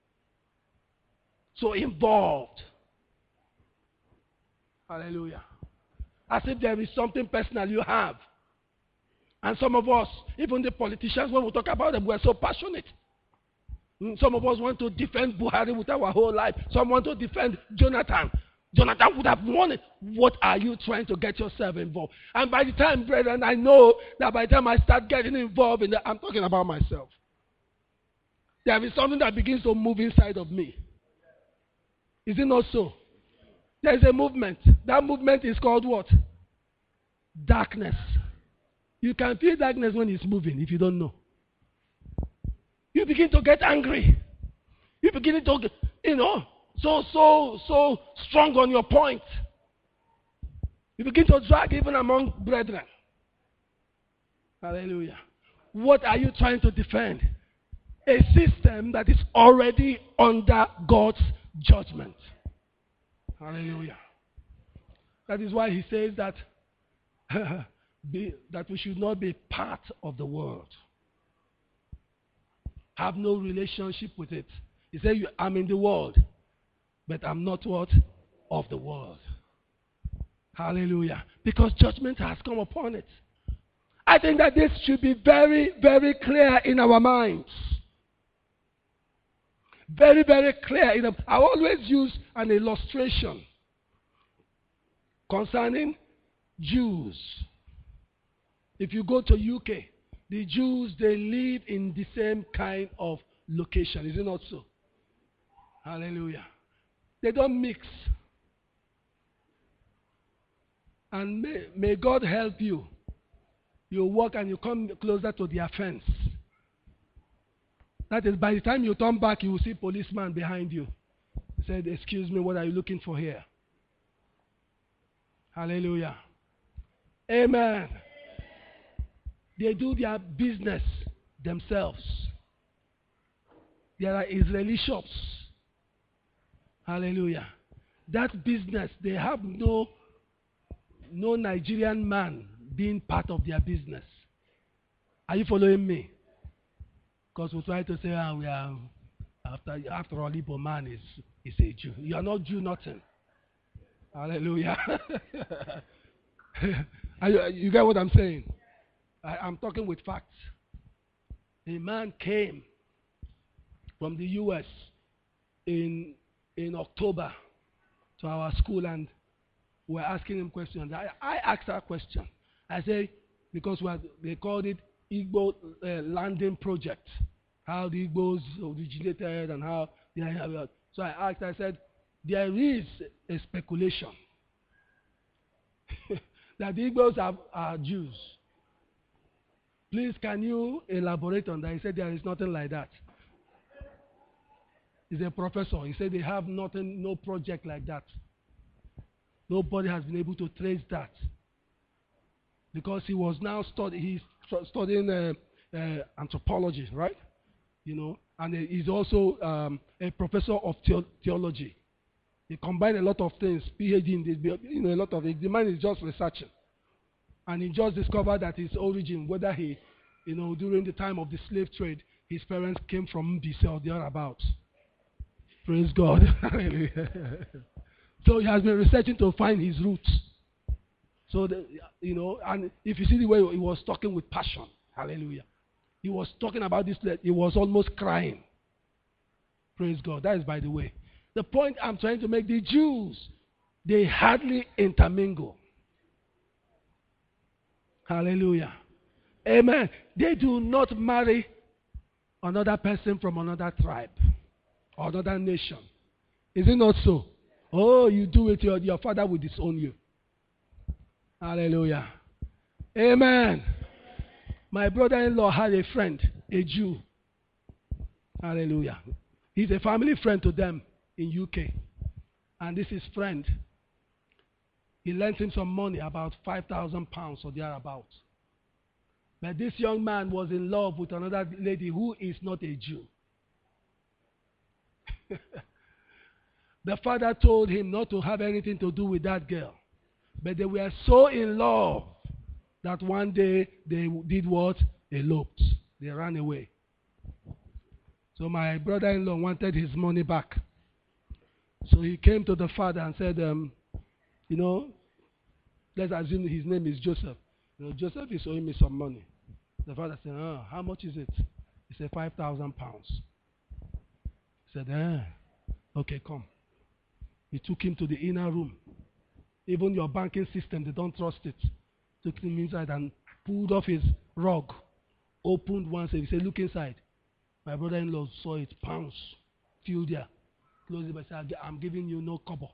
So involved. Hallelujah. As if there is something personal you have. And some of us, even the politicians, when we talk about them, we're so passionate. Some of us want to defend Buhari with our whole life. Some want to defend Jonathan. Jonathan would have won it. What are you trying to get yourself involved? And by the time, brethren, I know that by the time I start getting involved in that, I'm talking about myself. There is something that begins to move inside of me. Is it not so? There is a movement. That movement is called what? Darkness. You can feel darkness when it's moving if you don't know. You begin to get angry. You begin to, you know, so, so, so strong on your point. You begin to drag even among brethren. Hallelujah. What are you trying to defend? A system that is already under God's judgment. Hallelujah. That is why he says that, be, that we should not be part of the world. Have no relationship with it. He said, I'm in the world, but I'm not what? Of the world. Hallelujah. Because judgment has come upon it. I think that this should be very, very clear in our minds. Very, very clear. In a, I always use an illustration concerning Jews. If you go to U K, the Jews, they live in the same kind of location. Is it not so? Hallelujah. They don't mix. And may, may God help you. You walk and you come closer to their fence. That is, by the time you turn back, you will see a policeman behind you. He said, excuse me, what are you looking for here? Hallelujah. Amen. They do their business themselves. There are Israeli shops. Hallelujah. That business, they have no, no Nigerian man being part of their business. Are you following me? Because we try to say, ah, we are, after, after all, Igbo man is, is a Jew. You are not Jew, nothing. Hallelujah. you, you get what I'm saying? I, I'm talking with facts. A man came from the U S in in October to our school, and we're asking him questions. I, I asked that question. I say, because we had, they called it Igbo uh, Landing Project, how the Igbos originated and how they are. So I asked, I said, there is a speculation that the Igbos are, are Jews. Please, can you elaborate on that? He said there is nothing like that. He's a professor. He said they have nothing, no project like that. Nobody has been able to trace that. Because he was now studying, he's studying uh, uh, anthropology, right? You know, and he's also um, a professor of the- theology. He combined a lot of things, PhD in this, you know, a lot of it. The man is just researching. And he just discovered that his origin, whether he, you know, during the time of the slave trade, his parents came from Mbise or thereabouts. Praise God. So he has been researching to find his roots. So, the, you know, and if you see the way he was talking with passion, hallelujah. He was talking about this, he was almost crying. Praise God. That is by the way. The point I'm trying to make, the Jews, they hardly intermingle. Hallelujah. Amen. They do not marry another person from another tribe or another nation. Is it not so? Oh, you do it, your, your father will disown you. Hallelujah. Amen. My brother-in-law had a friend, a Jew. Hallelujah. He's a family friend to them in U K. And this is his friend. He lent him some money, about five thousand pounds or thereabouts. But this young man was in love with another lady who is not a Jew. The father told him not to have anything to do with that girl. But they were so in love that one day they did what? Eloped. They ran away. So my brother-in-law wanted his money back. So he came to the father and said, um, you know, let's assume his name is Joseph. You know, Joseph is owing me some money. The father said, oh, how much is it? He said, five thousand pounds. He said, eh, okay, come. He took him to the inner room. Even your banking system, they don't trust it. Took him inside and pulled off his rug. Opened one safe. He said, look inside. My brother-in-law saw it, pounds, filled there. Closed it, but said, I'm giving you no kobo.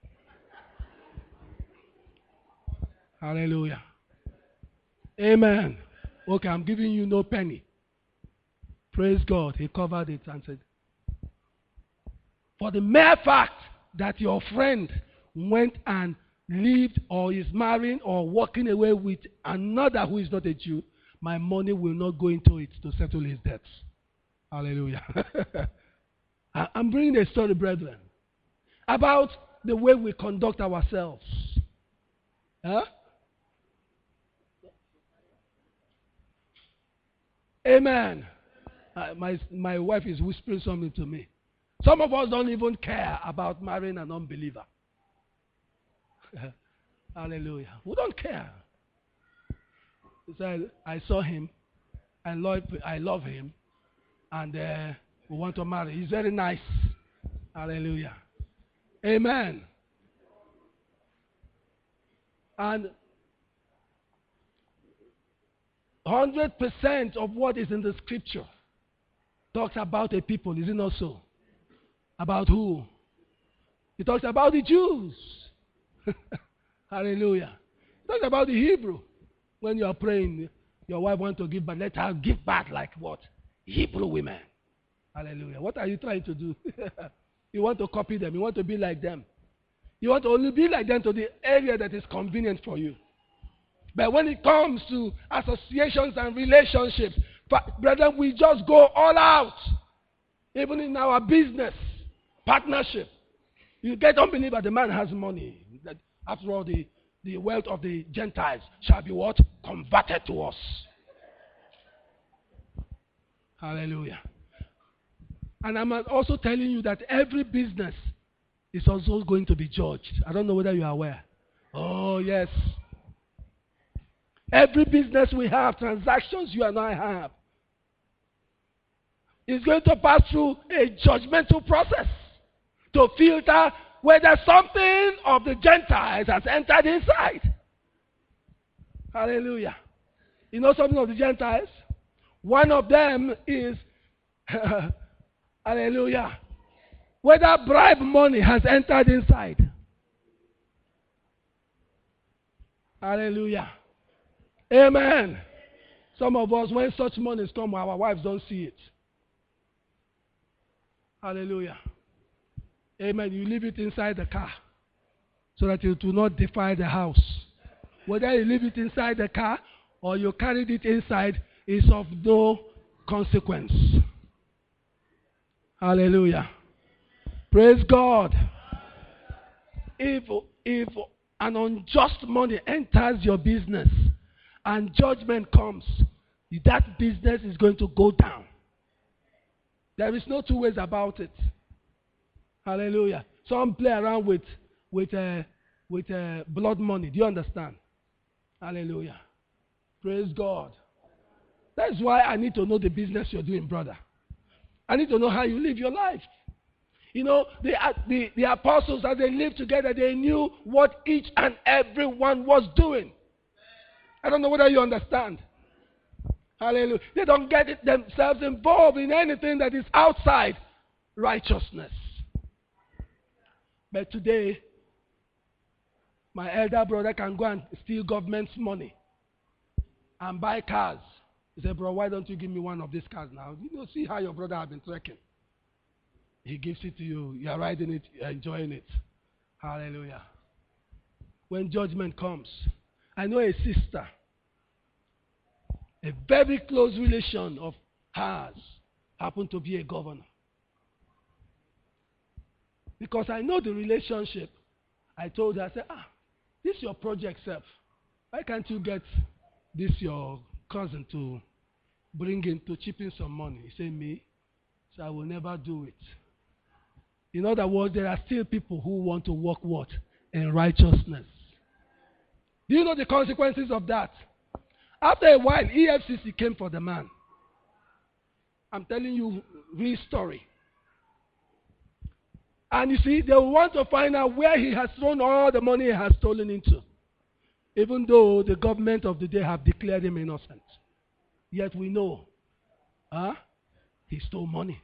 Hallelujah. Amen. Okay, I'm giving you no penny. Praise God. He covered it and said, for the mere fact that your friend went and lived or is marrying or walking away with another who is not a Jew, my money will not go into it to settle his debts. Hallelujah. I'm bringing a story, brethren, about the way we conduct ourselves. Huh? Amen. Uh, my, my wife is whispering something to me. Some of us don't even care about marrying an unbeliever. Hallelujah. We don't care. He said, I saw him, I love, I love him, and uh, we want to marry. He's very nice. Hallelujah. Amen. And one hundred percent of what is in the scripture talks about a people, is it not so? About who? It talks about the Jews. Hallelujah. It talks about the Hebrew. When you are praying, your wife wants to give birth, let her give birth like what? Hebrew women. Hallelujah. What are you trying to do? You want to copy them. You want to be like them. You want to only be like them to the area that is convenient for you. But when it comes to associations and relationships, brother, we just go all out. Even in our business, partnership. You get unbeliever, the man has money. After all, the, the wealth of the Gentiles shall be what? Converted to us. Hallelujah. And I'm also telling you that every business is also going to be judged. I don't know whether you are aware. Oh, yes. Every business we have, transactions you and I have, is going to pass through a judgmental process to filter whether something of the Gentiles has entered inside. Hallelujah. You know something of the Gentiles? One of them is, hallelujah, whether bribe money has entered inside. Hallelujah. Amen. Some of us, when such monies come, our wives don't see it. Hallelujah. Amen. You leave it inside the car so that it will not defile the house. Whether you leave it inside the car or you carried it inside is of no consequence. Hallelujah. Praise God. If, if an unjust money enters your business and judgment comes, that business is going to go down. There is no two ways about it. Hallelujah. Some play around with with uh, with uh, blood money. Do you understand? Hallelujah. Praise God. That's why I need to know the business you're doing, brother. I need to know how you live your life. You know, the, the, the apostles, as they lived together, they knew what each and every one was doing. I don't know whether you understand. Hallelujah. They don't get it themselves involved in anything that is outside righteousness. But today, my elder brother can go and steal government's money and buy cars. He said, bro, why don't you give me one of these cars now? You know, see how your brother has been trekking. He gives it to you. You are riding it. You are enjoying it. Hallelujah. When judgment comes, I know a sister, a very close relation of hers, happened to be a governor. Because I know the relationship, I told her, I said, ah, this is your project, self. Why can't you get this your cousin to bring in, to chip in some money? He said, me? So I will never do it. In other words, there are still people who want to walk what? In righteousness. Do you know the consequences of that? After a while, E F C C came for the man. I'm telling you real story. And you see, they want to find out where he has thrown all the money he has stolen into. Even though the government of the day have declared him innocent. Yet we know, huh? He stole money.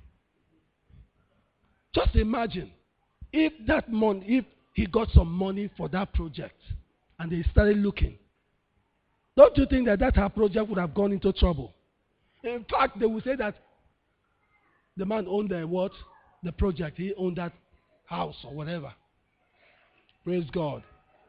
Just imagine if that money, if he got some money for that project and they started looking. Don't you think that that her project would have gone into trouble? In fact, they would say that the man owned the what? The project. He owned that house or whatever. Praise God.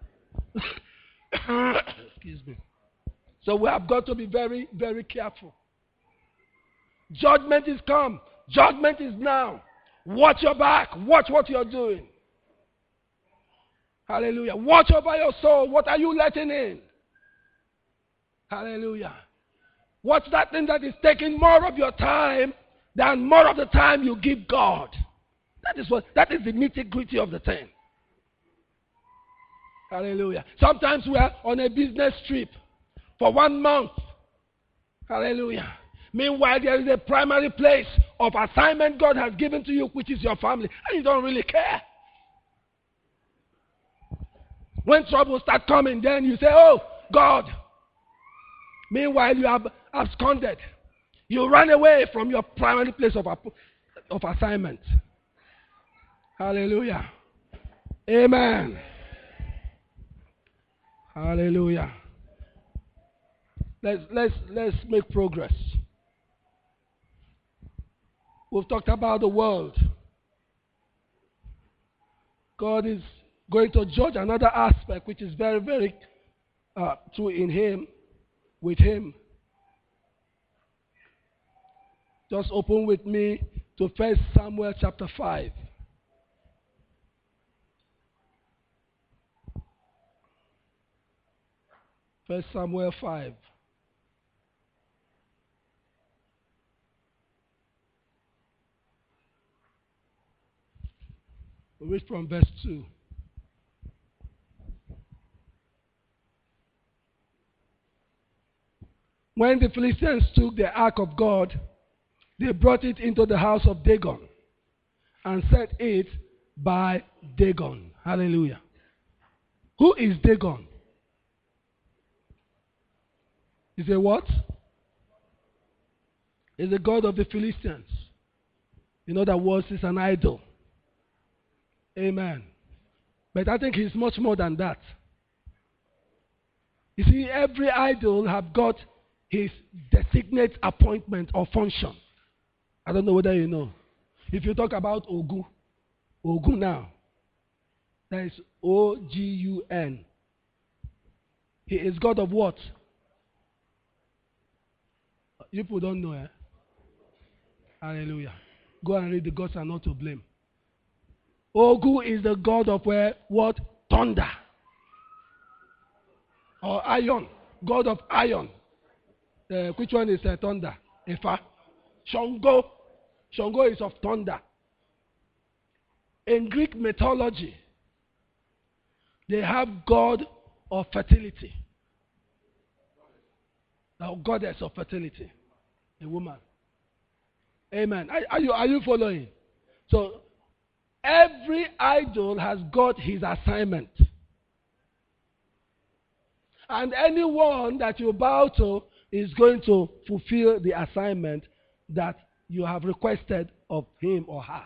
Excuse me. So we have got to be very, very careful. Judgment is come. Judgment is now. Watch your back. Watch what you're doing. Hallelujah. Watch over your soul. What are you letting in? Hallelujah. What's that thing that is taking more of your time than more of the time you give God? That is what that is the nitty-gritty of the thing. Hallelujah. Sometimes we are on a business trip for one month. Hallelujah. Meanwhile, there is a primary place of assignment God has given to you, which is your family, and you don't really care. When trouble starts coming, then you say, oh, God. Meanwhile, you have absconded. You run away from your primary place of, of assignment. Hallelujah. Amen. Hallelujah. Let's, let's, let's make progress. We've talked about the world. God is going to judge another aspect which is very, very uh, true in Him, with Him. Just open with me to First Samuel chapter five. First Samuel five. We read from verse two. When the Philistines took the ark of God, they brought it into the house of Dagon and set it by Dagon. Hallelujah. Who is Dagon? Is a what? Is the god of the Philistines. In other words, he's an idol. Amen. But I think he's much more than that. You see, every idol have got his designate appointment or function. I don't know whether you know. If you talk about Ogun, Ogun now, that is O G U N. He is God of what? You people don't know, eh? Hallelujah. Go and read the gods are not to blame. Ogun is the god of where? What? Thunder. Or iron. God of iron. Uh, which one is uh, thunder? Ifa. Shango. Shango is of thunder. In Greek mythology, they have God of fertility. Or goddess of fertility. A woman. Amen. Are, are, you, are you following? So, every idol has got his assignment. And anyone that you bow to is going to fulfill the assignment that you have requested of him or her.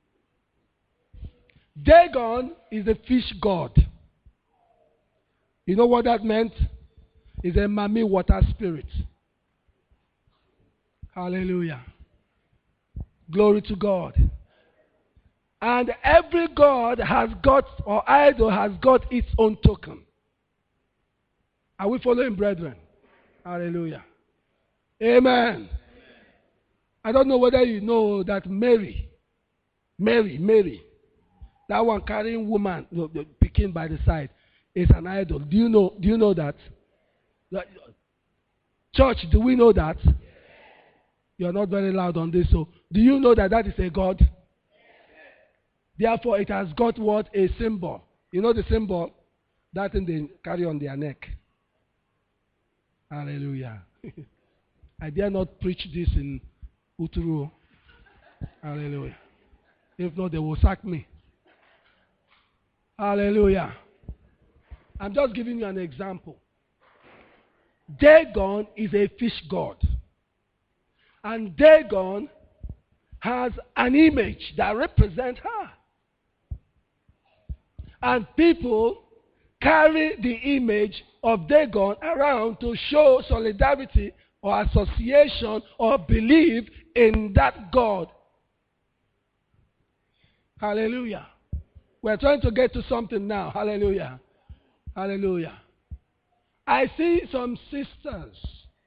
Dagon is a fish god. You know what that meant? It's a mami water spirit. Hallelujah. Glory to God. And every god has got, or idol has got its own token. Are we following, brethren? Hallelujah. Amen. Amen. I don't know whether you know that Mary, Mary, Mary, that one carrying woman, picking by the side, is an idol. Do you know? Do you know that? Church, do we know that? You are not very loud on this. So, do you know that that is a god? Therefore, it has got what? A symbol. You know the symbol? That thing they carry on their neck. Hallelujah. I dare not preach this in Uturu. Hallelujah. If not, they will sack me. Hallelujah. I'm just giving you an example. Dagon is a fish god. And Dagon has an image that represents her. And people carry the image of Dagon around to show solidarity or association or belief in that God. Hallelujah. We're trying to get to something now. Hallelujah. Hallelujah. I see some sisters,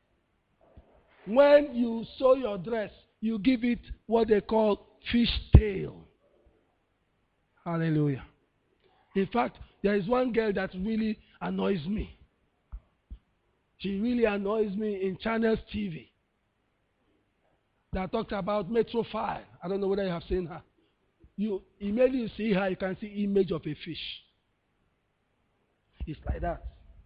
when you sew your dress, you give it what they call fish tail. Hallelujah. In fact, there is one girl that really annoys me. She really annoys me in Channels T V that talked about Metro five. I don't know whether you have seen her. You immediately you see her, you can see image of a fish. It's like that.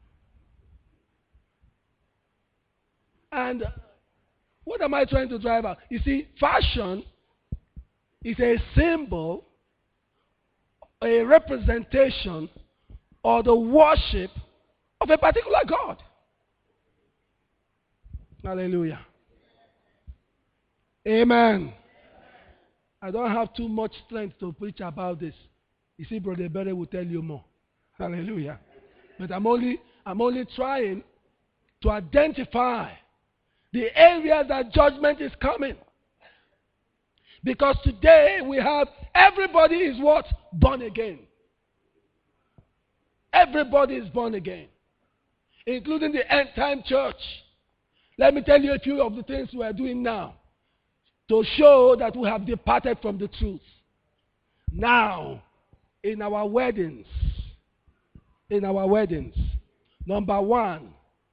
And what am I trying to drive at? You see, fashion is a symbol, a representation, or the worship of a particular God. Hallelujah. Amen. I don't have too much strength to preach about this. You see, Brother Berry will tell you more. Hallelujah. But I'm only, I'm only trying to identify the area that judgment is coming. Because today we have, everybody is what? Born again. Everybody is born again. Including the end time church. Let me tell you a few of the things we are doing now to show that we have departed from the truth. Now, in our weddings, in our weddings, number one,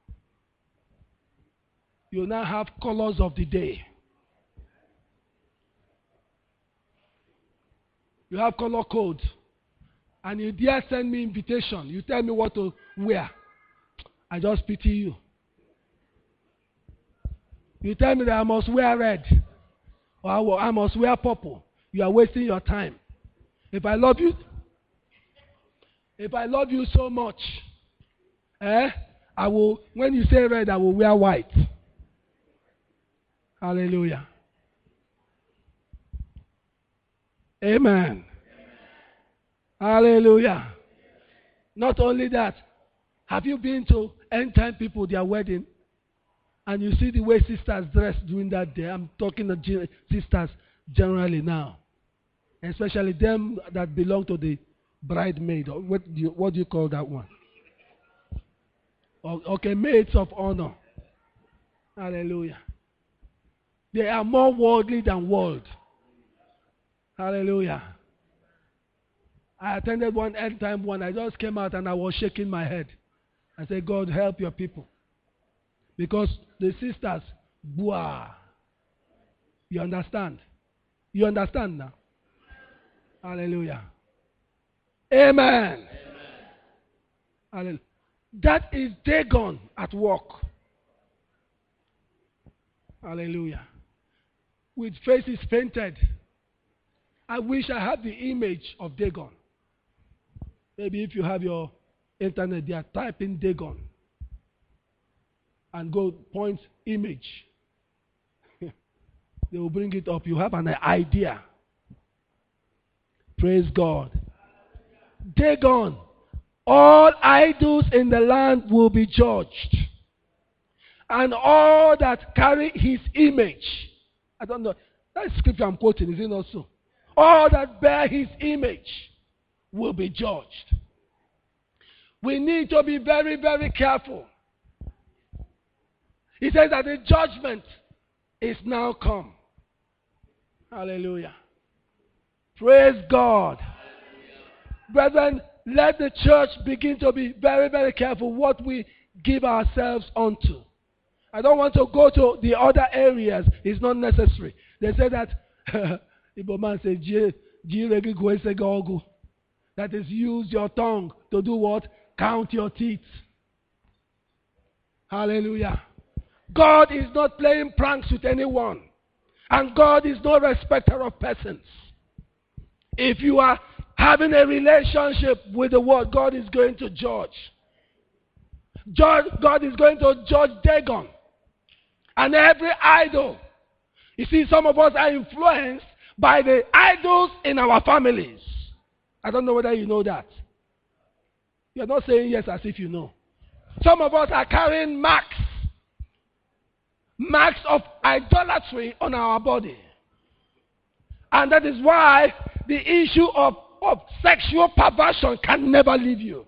you now have colors of the day. You have color code. and you dare send me invitation, you tell me what to wear, I just pity you. You tell me that I must wear red, or I must wear purple. You are wasting your time. If I love you, if I love you so much, eh, I will, when you say red, I will wear white. Hallelujah. Amen. Amen. Hallelujah. Not only that, have you been to end time people, their wedding, and you see the way sisters dress during that day? I'm talking to sisters generally now, especially them that belong to the bridemaid, or what do you, what do you call that one? Okay, maids of honor. Hallelujah. They are more worldly than world. Hallelujah. I attended one end time one. I just came out and I was shaking my head. I said, God, help your people. Because the sisters, boah. You understand? You understand now? Hallelujah. Amen. Amen. Hallelujah. That is Dagon at work. Hallelujah. With faces painted. I wish I had the image of Dagon. Maybe if you have your internet there, type in Dagon and go point image. They will bring it up. You have an idea. Praise God. Dagon. All idols in the land will be judged. And all that carry his image. I don't know. That scripture I'm quoting, is it not so? All that bear his image will be judged. We need to be very, very careful. He says that the judgment is now come. Hallelujah. Praise God. Hallelujah. Brethren, let the church begin to be very, very careful what we give ourselves unto. I don't want to go to the other areas. It's not necessary. They say that Igbo man says, that is, use your tongue to do what? Count your teeth. Hallelujah. God is not playing pranks with anyone. And God is no respecter of persons. If you are having a relationship with the word, God is going to judge. Judge God is going to judge Dagon. And every idol. You see, some of us are influenced by the idols in our families. I don't know whether you know that. You're not saying yes as if you know. Some of us are carrying marks. Marks of idolatry on our body. And that is why the issue of, of sexual perversion can never leave you.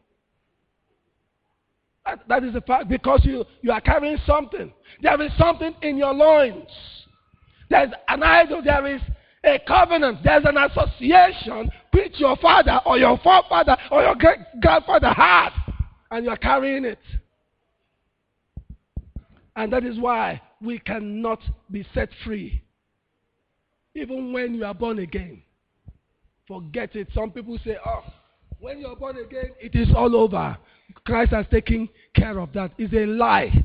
That, that is the fact, because you, you are carrying something. There is something in your loins. There's an idol, there is a covenant, there's an association which your father or your forefather or your great grandfather had, and you are carrying it. And that is why we cannot be set free. Even when you are born again. Forget it. Some people say, oh, when you are born again, it is all over. Christ has taken care of that. It's a lie.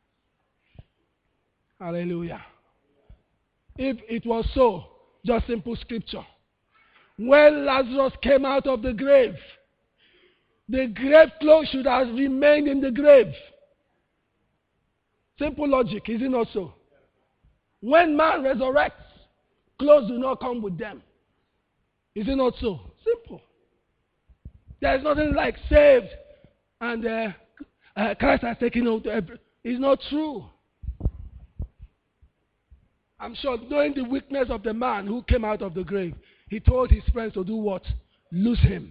Hallelujah. If it was so, just simple scripture. When Lazarus came out of the grave, the grave clothes should have remained in the grave. Simple logic, is it not so? When man resurrects, clothes do not come with them. Is it not so? Simple. There is nothing like saved and uh, uh, Christ has taken out every. It's not true. I'm sure, knowing the weakness of the man who came out of the grave, he told his friends to do what? Loose him.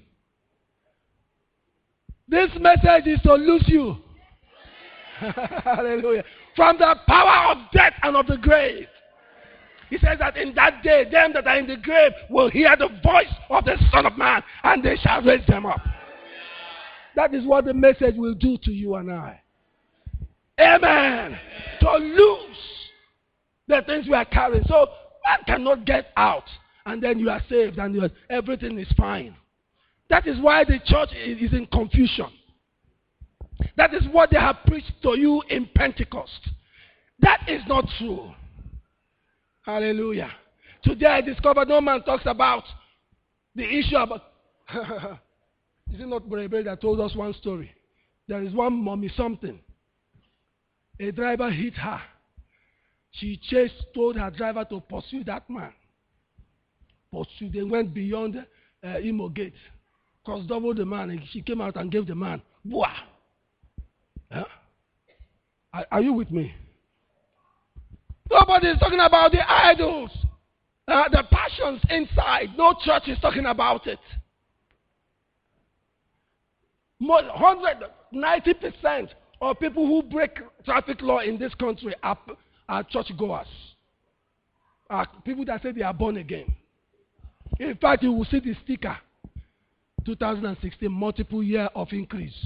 This message is to loose you. Hallelujah. From the power of death and of the grave. He says that in that day, them that are in the grave will hear the voice of the Son of Man, and they shall raise them up. That is what the message will do to you and I. Amen. Amen. To loose the things we are carrying. So man cannot get out, and then you are saved, and you are, everything is fine. That is why the church is in confusion. That is what they have preached to you in Pentecost. That is not true. Hallelujah. Today I discovered no man talks about the issue about... Is it not Brother that told us one story? There is one mommy something. A driver hit her. She chased, told her driver to pursue that man. Pursue. They went beyond uh, Imo Gate. Crossed double the man, and she came out and gave the man. Boah! Huh? Are, are you with me? Nobody is talking about the idols, uh, the passions inside. No church is talking about it. one hundred ninety percent of people who break traffic law in this country are, are churchgoers. Are people that say they are born again. In fact, you will see the sticker, two thousand sixteen, multiple year of increase.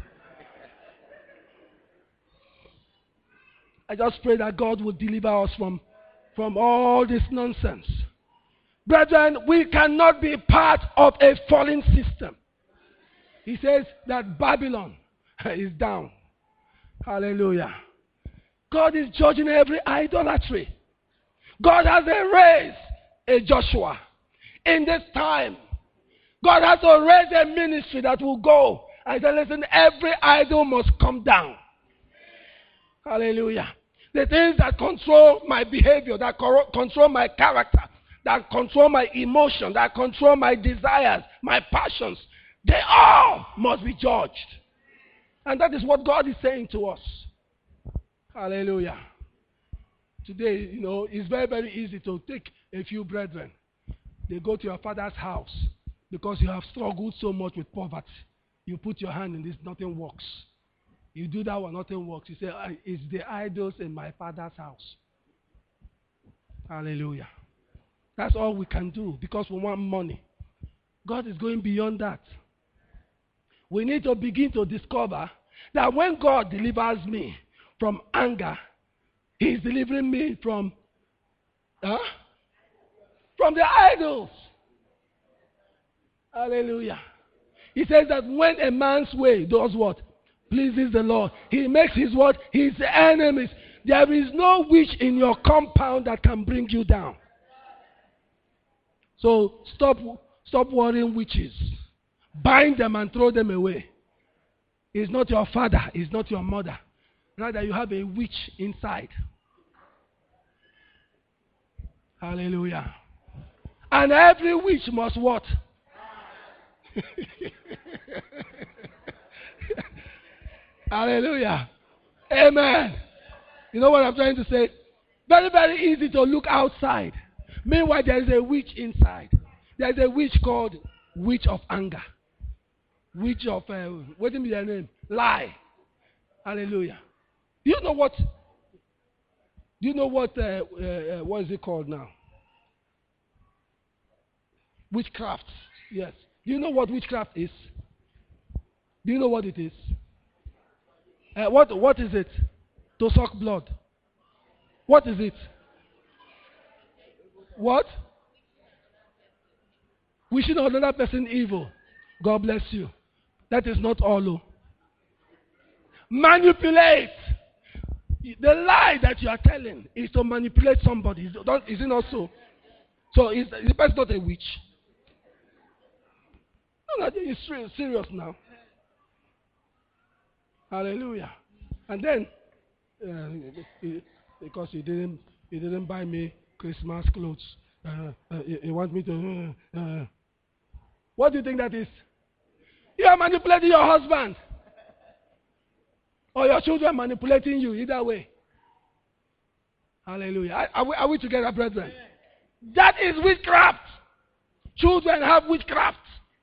I just pray that God will deliver us from, from all this nonsense. Brethren, we cannot be part of a fallen system. He says that Babylon is down. Hallelujah. God is judging every idolatry. God has raised a Joshua. In this time, God has to raise a ministry that will go and say, listen, every idol must come down. Hallelujah. The things that control my behavior, that control my character, that control my emotion, that control my desires, my passions, they all must be judged. And that is what God is saying to us. Hallelujah. Today, you know, it's very, very easy to take a few brethren. They go to your father's house because you have struggled so much with poverty. You put your hand in this, nothing works. You do that one, nothing works. You say, it's the idols in my father's house. Hallelujah. That's all we can do because we want money. God is going beyond that. We need to begin to discover that when God delivers me from anger, He is delivering me from, huh? from the idols. Hallelujah. He says that when a man's way does what? Pleases the Lord. He makes his what? His enemies. There is no witch in your compound that can bring you down. So stop, stop worrying witches. Bind them and throw them away. It's not your father. It's not your mother. Rather, you have a witch inside. Hallelujah. And every witch must what? Hallelujah. Amen. You know what I'm trying to say? Very, very easy to look outside. Meanwhile, there is a witch inside. There is a witch called witch of anger. Witch of, uh, what is their name? Lie. Hallelujah. Do you know what? Do you know what? Uh, uh, what is it called now? Witchcraft. Yes. Do you know what witchcraft is? Do you know what it is? Uh, what what is it? To suck blood. What is it? What? Wishing another person evil. God bless you. That is not all. Oh. Manipulate. The lie that you are telling is to manipulate somebody. Is it not so? So is, is the person not a witch? No, no, it's serious now. Hallelujah. And then, uh, because he didn't, he didn't buy me Christmas clothes, uh, uh, he, he wants me to. Uh, uh. What do you think that is? You are manipulating your husband, or your children manipulating you. Either way. Hallelujah. Are, are, we, are we together, brethren? That is witchcraft. Children have witchcraft.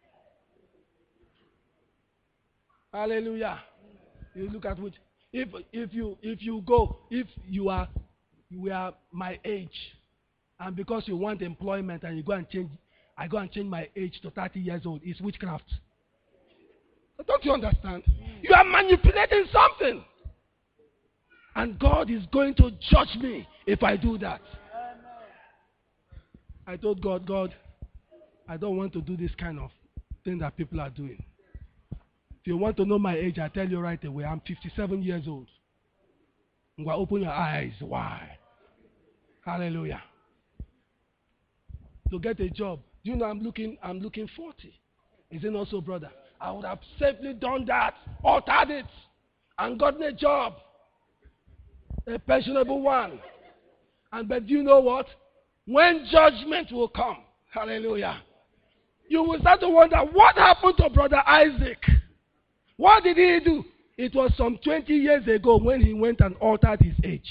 Hallelujah. You look at which, if if you if you go, if you are you are my age, and because you want employment and you go and change, I go and change my age to thirty years old, it's witchcraft. Don't you understand? You are manipulating something. And God is going to judge me if I do that. I told God, God, I don't want to do this kind of thing that people are doing. If you want to know my age, I tell you right away, I'm fifty-seven years old. Well, open your eyes wide. Hallelujah. To get a job. Do you know I'm looking I'm looking forty? Is it not so, brother? I would have safely done that, altered it, and gotten a job. A pensionable one. And but you know what? When judgment will come, hallelujah, you will start to wonder, what happened to Brother Isaac? What did he do? It was some twenty years ago when he went and altered his age.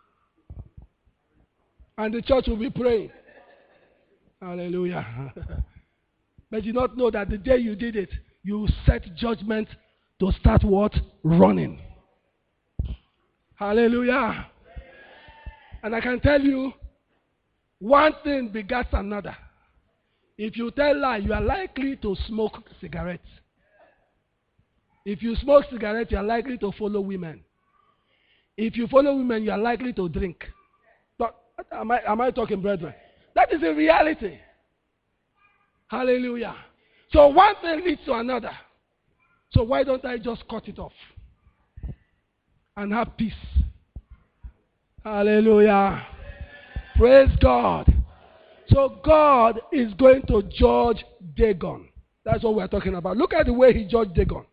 And the church will be praying. Hallelujah. But you not know that the day you did it, you set judgment to start what? Running. Hallelujah. And I can tell you, one thing begets another. If you tell lie, you are likely to smoke cigarettes. If you smoke cigarettes, you are likely to follow women. If you follow women, you are likely to drink. But am I, am I talking, brethren? That is the reality. Hallelujah. So one thing leads to another. So why don't I just cut it off and have peace? Hallelujah. Praise God. So God is going to judge Dagon. That's what we're talking about. Look at the way he judged Dagon.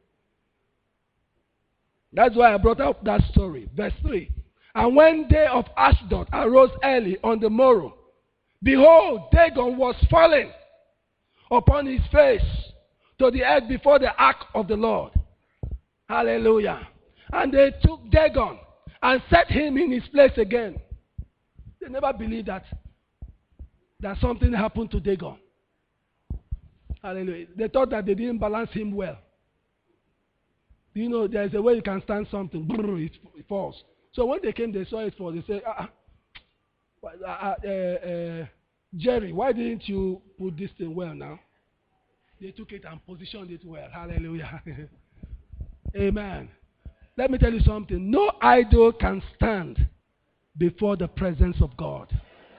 That's why I brought up that story. Verse three. And when they of Ashdod arose early on the morrow, behold, Dagon was fallen upon his face to the earth before the ark of the Lord. Hallelujah. And they took Dagon and set him in his place again. They never believed that, that something happened to Dagon. Hallelujah. They thought that they didn't balance him well. You know, there's a way you can stand something, it falls. So when they came, they saw it fall. They said, ah, uh, uh, uh, Jerry, why didn't you put this thing well now? They took it and positioned it well. Hallelujah. Amen. Let me tell you something. No idol can stand before the presence of God.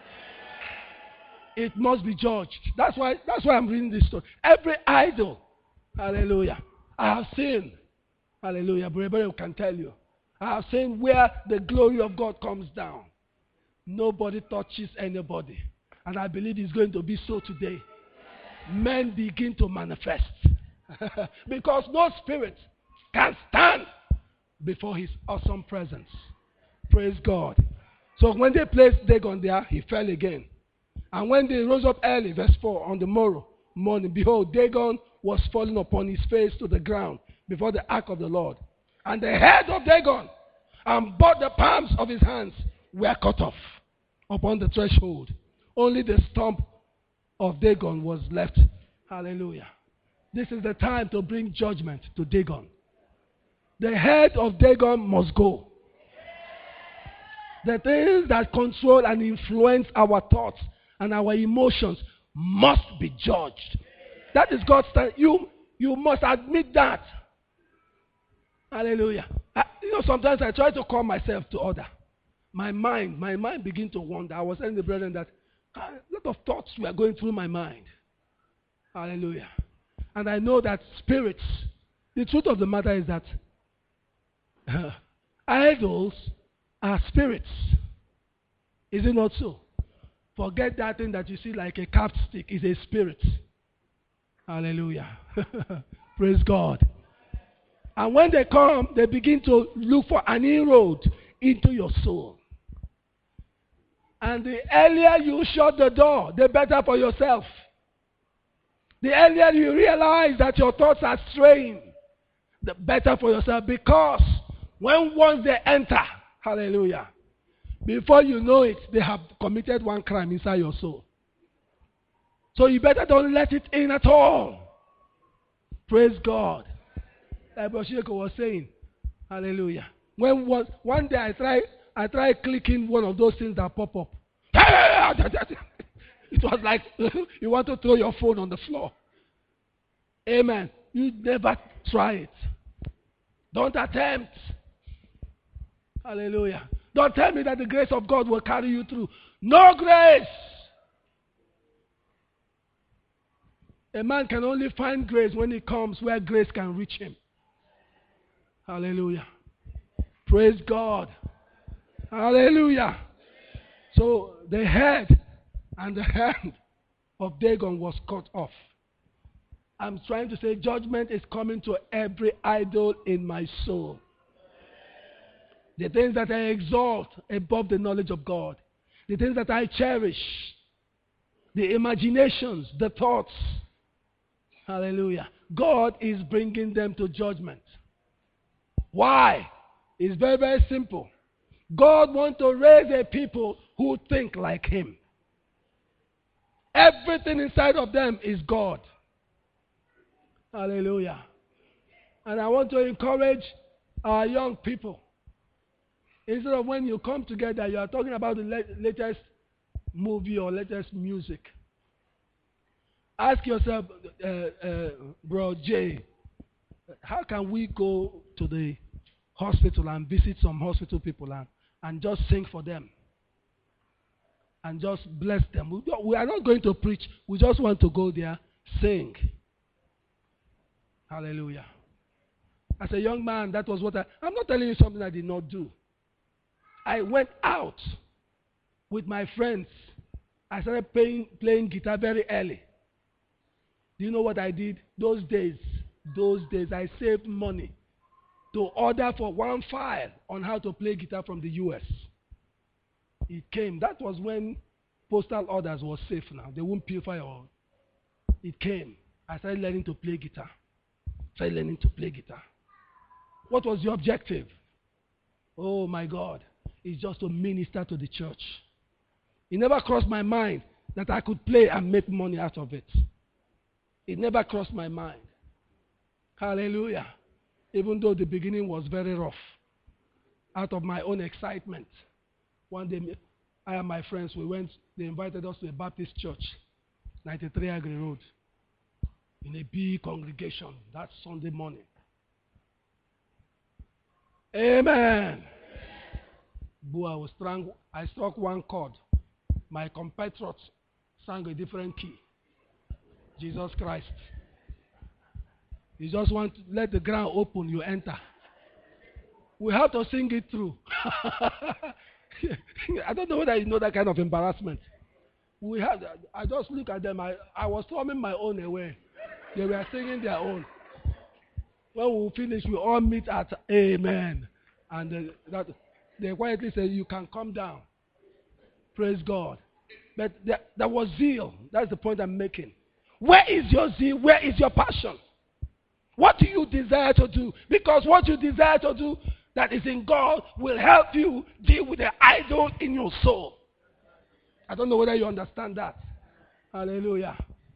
It must be judged. That's why, that's why I'm reading this story. Every idol, hallelujah, I have seen. Hallelujah. Brother can tell you. I have seen where the glory of God comes down. Nobody touches anybody. And I believe it's going to be so today. Men begin to manifest. Because no spirit can stand before his awesome presence. Praise God. So when they placed Dagon there, he fell again. And when they rose up early, verse four, on the morrow morning, behold, Dagon was fallen upon his face to the ground before the ark of the Lord. And the head of Dagon and both the palms of his hands were cut off upon the threshold. Only the stump of Dagon was left. Hallelujah. This is the time to bring judgment to Dagon. The head of Dagon must go. The things that control and influence our thoughts and our emotions must be judged. That is God's time. You, you must admit that. Hallelujah. I, you know, sometimes I try to call myself to order. My mind, my mind begin to wander. I was telling the brethren that a lot of thoughts were going through my mind. Hallelujah. And I know that spirits, the truth of the matter is that uh, idols are spirits. Is it not so? Forget that thing that you see like a carved stick is a spirit. Hallelujah. Praise God. And when they come, they begin to look for an inroad into your soul. And the earlier you shut the door, the better for yourself. The earlier you realize that your thoughts are straying, the better for yourself. Because when once they enter, hallelujah, before you know it, they have committed one crime inside your soul. So you better don't let it in at all. Praise God. Like Bosheko was saying, hallelujah. When one, one day I try, I try clicking one of those things that pop up. It was like you want to throw your phone on the floor. Amen. You never try it. Don't attempt. Hallelujah. Don't tell me that the grace of God will carry you through. No grace. A man can only find grace when he comes where grace can reach him. Hallelujah. Praise God. Hallelujah. So the head and the hand of Dagon was cut off. I'm trying to say judgment is coming to every idol in my soul. The things that I exalt above the knowledge of God. The things that I cherish. The imaginations, the thoughts. Hallelujah. God is bringing them to judgment. Why? It's very, very simple. God wants to raise a people who think like Him. Everything inside of them is God. Hallelujah. And I want to encourage our young people. Instead of when you come together, you are talking about the latest movie or latest music. Ask yourself, uh, uh, Bro Jay, how can we go to the hospital and visit some hospital people and, and just sing for them? And just bless them. We, we are not going to preach. We just want to go there, sing. Hallelujah. As a young man, that was what I... I'm not telling you something I did not do. I went out with my friends. I started playing, playing guitar very early. Do you know what I did? Those days, those days, I saved money to order for one file on how to play guitar from the U S. It came. That was when postal orders were safe now. They won't purify all. It came. I started learning to play guitar. Started learning to play guitar. What was the objective? Oh my God. It's just to minister to the church. It never crossed my mind that I could play and make money out of it. It never crossed my mind. Hallelujah. Even though the beginning was very rough. Out of my own excitement. One day, I and my friends, we went, they invited us to a Baptist church, ninety-three Agri Road, in a big congregation that Sunday morning. Amen. Boy, I was strong. I struck one chord. My compatriots sang a different key. Jesus Christ. You just want to let the ground open, you enter. We have to sing it through. I don't know whether you know that kind of embarrassment. We had. I just look at them. I, I was throwing my own away. They were singing their own. When we finish, we all meet at Amen. And uh, that, they quietly say, you can come down. Praise God. But there, there was zeal. That's the point I'm making. Where is your zeal? Where is your passion? What do you desire to do? Because what you desire to do that is in God will help you deal with the idol in your soul. I don't know whether you understand that. Hallelujah.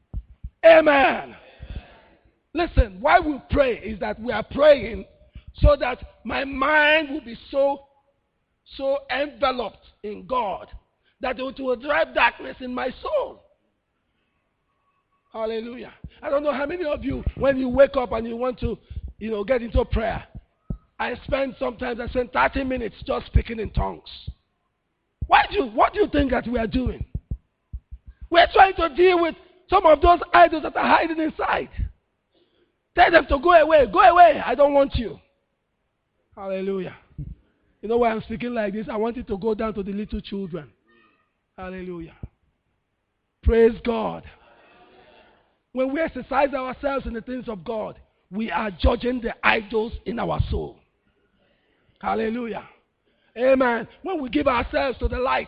Amen. Listen, why we pray is that we are praying so that my mind will be so, so enveloped in God that it will drive darkness in my soul. Hallelujah. I don't know how many of you, when you wake up and you want to, you know, get into prayer, I spend sometimes, I spend thirty minutes just speaking in tongues. Why do you, what do you think that we are doing? We're trying to deal with some of those idols that are hiding inside. Tell them to go away. Go away. I don't want you. Hallelujah. You know why I'm speaking like this? I want it to go down to the little children. Hallelujah. Praise God. When we exercise ourselves in the things of God, we are judging the idols in our soul. Hallelujah. Amen. When we give ourselves to the light,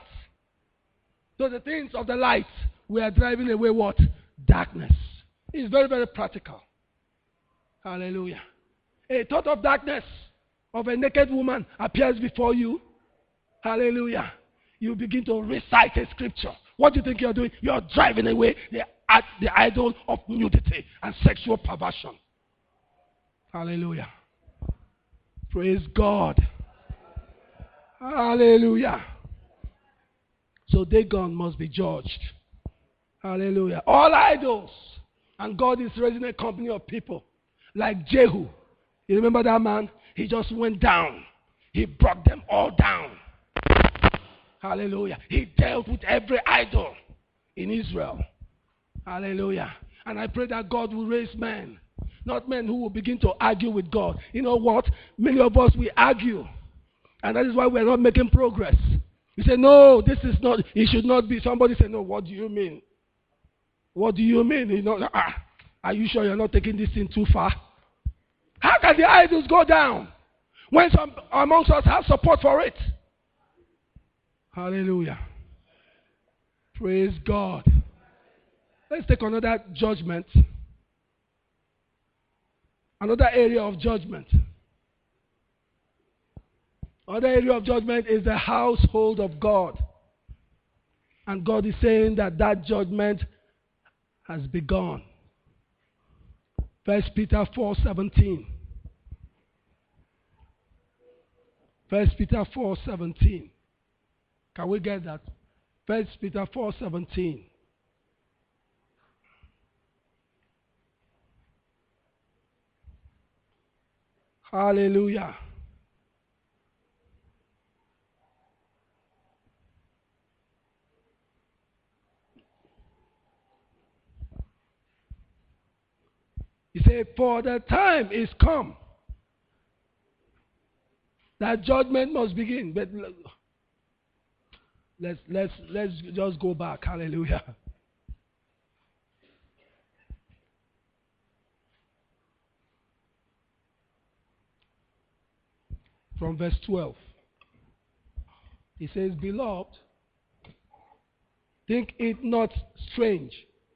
to the things of the light, we are driving away what? Darkness. It's very, very practical. Hallelujah. A thought of darkness of a naked woman appears before you. Hallelujah. You begin to recite a scripture. What do you think you're doing? You're driving away the, the idol of nudity and sexual perversion. Hallelujah. Praise God. Hallelujah. So Dagon must be judged. Hallelujah. All idols. And God is raising a company of people like Jehu. You remember that man? He just went down. He brought them all down. Hallelujah. He dealt with every idol in Israel. Hallelujah. And I pray that God will raise men, not men who will begin to argue with God. You know what? Many of us, we argue. And that is why we're not making progress. You say, no, this is not, it should not be. Somebody say, no, what do you mean? What do you mean? You know, ah, are you sure you're not taking this thing too far? How can the idols go down when some amongst us have support for it? Hallelujah. Praise God. Let's take another judgment. Another area of judgment. Another area of judgment is the household of God. And God is saying that that judgment has begun. First Peter four seventeen. First Peter four seventeen. Can we get that? First Peter four seventeen. Hallelujah. He said, for the time is come that judgment must begin. But let's let's let's just go back. Hallelujah. From verse twelve. He says, beloved, think it not strange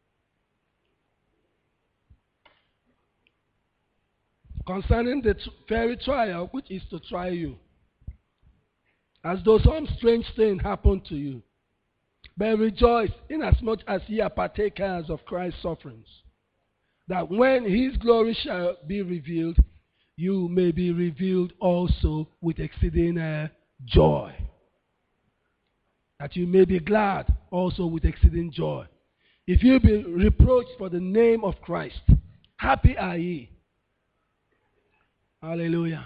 concerning the very trial which is to try you, as though some strange thing happened to you. But rejoice inasmuch as ye are partakers of Christ's sufferings, that when his glory shall be revealed, you may be revealed also with exceeding uh, joy. That you may be glad also with exceeding joy. If you be reproached for the name of Christ, happy are ye. Hallelujah.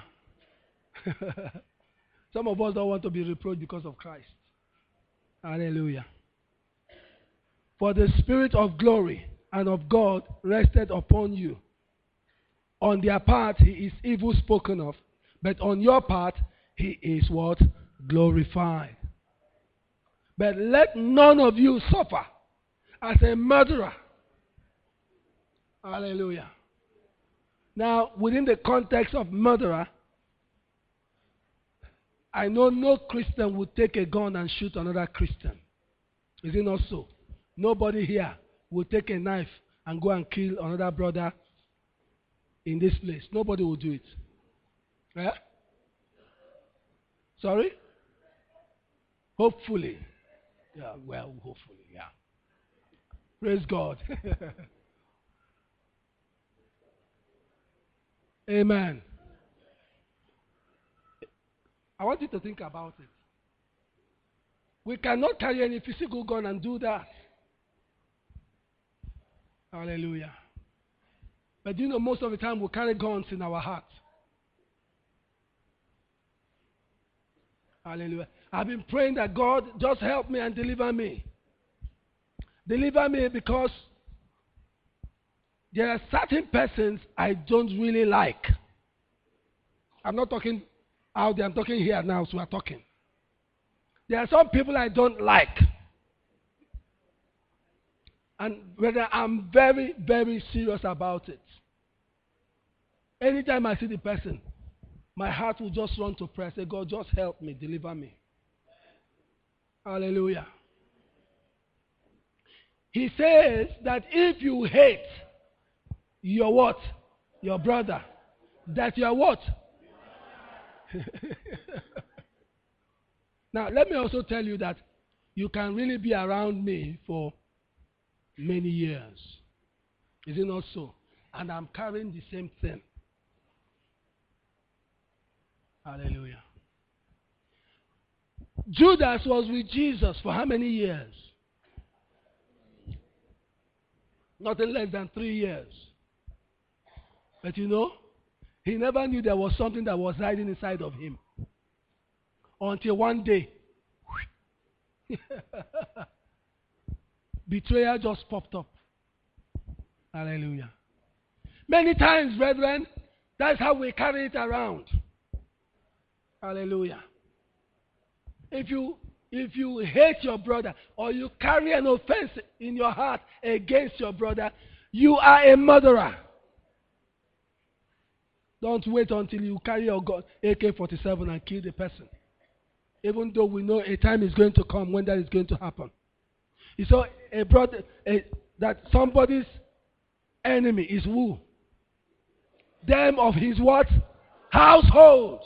Some of us don't want to be reproached because of Christ. Hallelujah. For the Spirit of glory and of God rested upon you. On their part, he is evil spoken of, but on your part, he is what? Glorified. But let none of you suffer as a murderer. Hallelujah. Now, within the context of murderer, I know no Christian would take a gun and shoot another Christian. Is it not so? Nobody here will take a knife and go and kill another brother in this place. Nobody will do it. Yeah? Sorry? Hopefully. Yeah, well, hopefully, yeah. Praise God. Amen. I want you to think about it. We cannot carry any physical gun and do that. Hallelujah. But you know, most of the time we carry guns in our heart. Hallelujah. I've been praying that God just help me and deliver me. Deliver me because there are certain persons I don't really like. I'm not talking out there, I'm talking here now, so we're talking. There are some people I don't like. And whether I'm very, very serious about it. Anytime I see the person, my heart will just run to prayer. Say, God, just help me, deliver me. Hallelujah. He says that if you hate your what? Your brother. That you are what? Now, let me also tell you that you can really be around me for many years. Is it not so? And I'm carrying the same thing. Hallelujah. Judas was with Jesus for how many years? Nothing less than three years. But you know, he never knew there was something that was hiding inside of him. Until one day, betrayal just popped up. Hallelujah. Many times, brethren, that's how we carry it around. Hallelujah. If you if you hate your brother or you carry an offense in your heart against your brother, you are a murderer. Don't wait until you carry your A K forty-seven and kill the person. Even though we know a time is going to come when that is going to happen. You saw a brother a, that somebody's enemy is who? Them of his what? Household.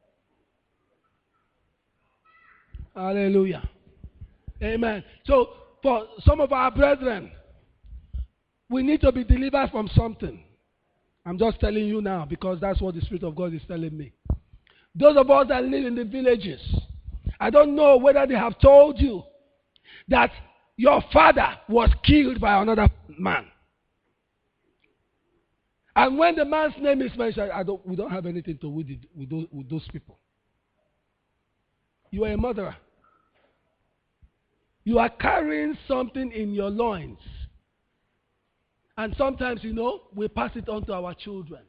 Hallelujah. Amen. So for some of our brethren, we need to be delivered from something. I'm just telling you now because that's what the Spirit of God is telling me. Those of us that live in the villages, I don't know whether they have told you that your father was killed by another man. And when the man's name is mentioned, I don't, we don't have anything to do with, with, those, with those people. You are a murderer. You are carrying something in your loins. And sometimes, you know, we pass it on to our children.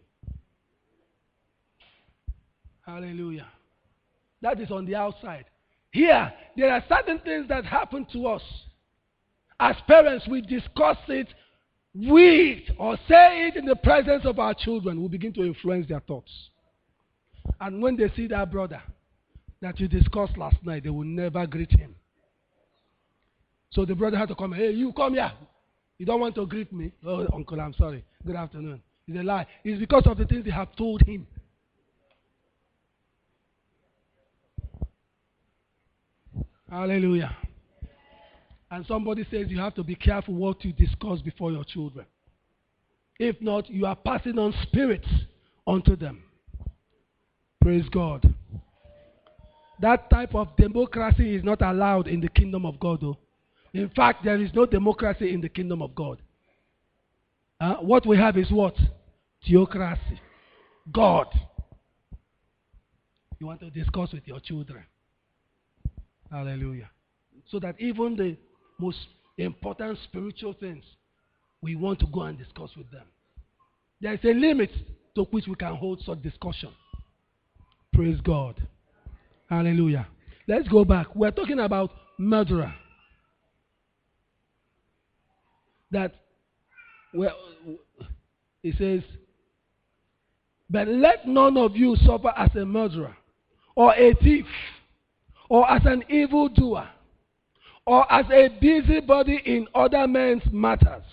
Hallelujah. That is on the outside. Here, there are certain things that happen to us. As parents, we discuss it with or say it in the presence of our children. We begin to influence their thoughts. And when they see that brother that you discussed last night, they will never greet him. So the brother had to come, hey, you come here. You don't want to greet me? Oh, uncle, I'm sorry. Good afternoon. It's a lie. It's because of the things they have told him. Hallelujah. And somebody says you have to be careful what you discuss before your children. If not, you are passing on spirits onto them. Praise God. That type of democracy is not allowed in the kingdom of God, though. In fact, there is no democracy in the kingdom of God. Uh, what we have is what? Theocracy. God. You want to discuss with your children. Hallelujah. So that even the most important spiritual things, we want to go and discuss with them. There is a limit to which we can hold such discussion. Praise God. Hallelujah. Let's go back. We're talking about murderer. That, well, it says, but let none of you suffer as a murderer, or a thief, or as an evildoer, or as a busybody in other men's matters.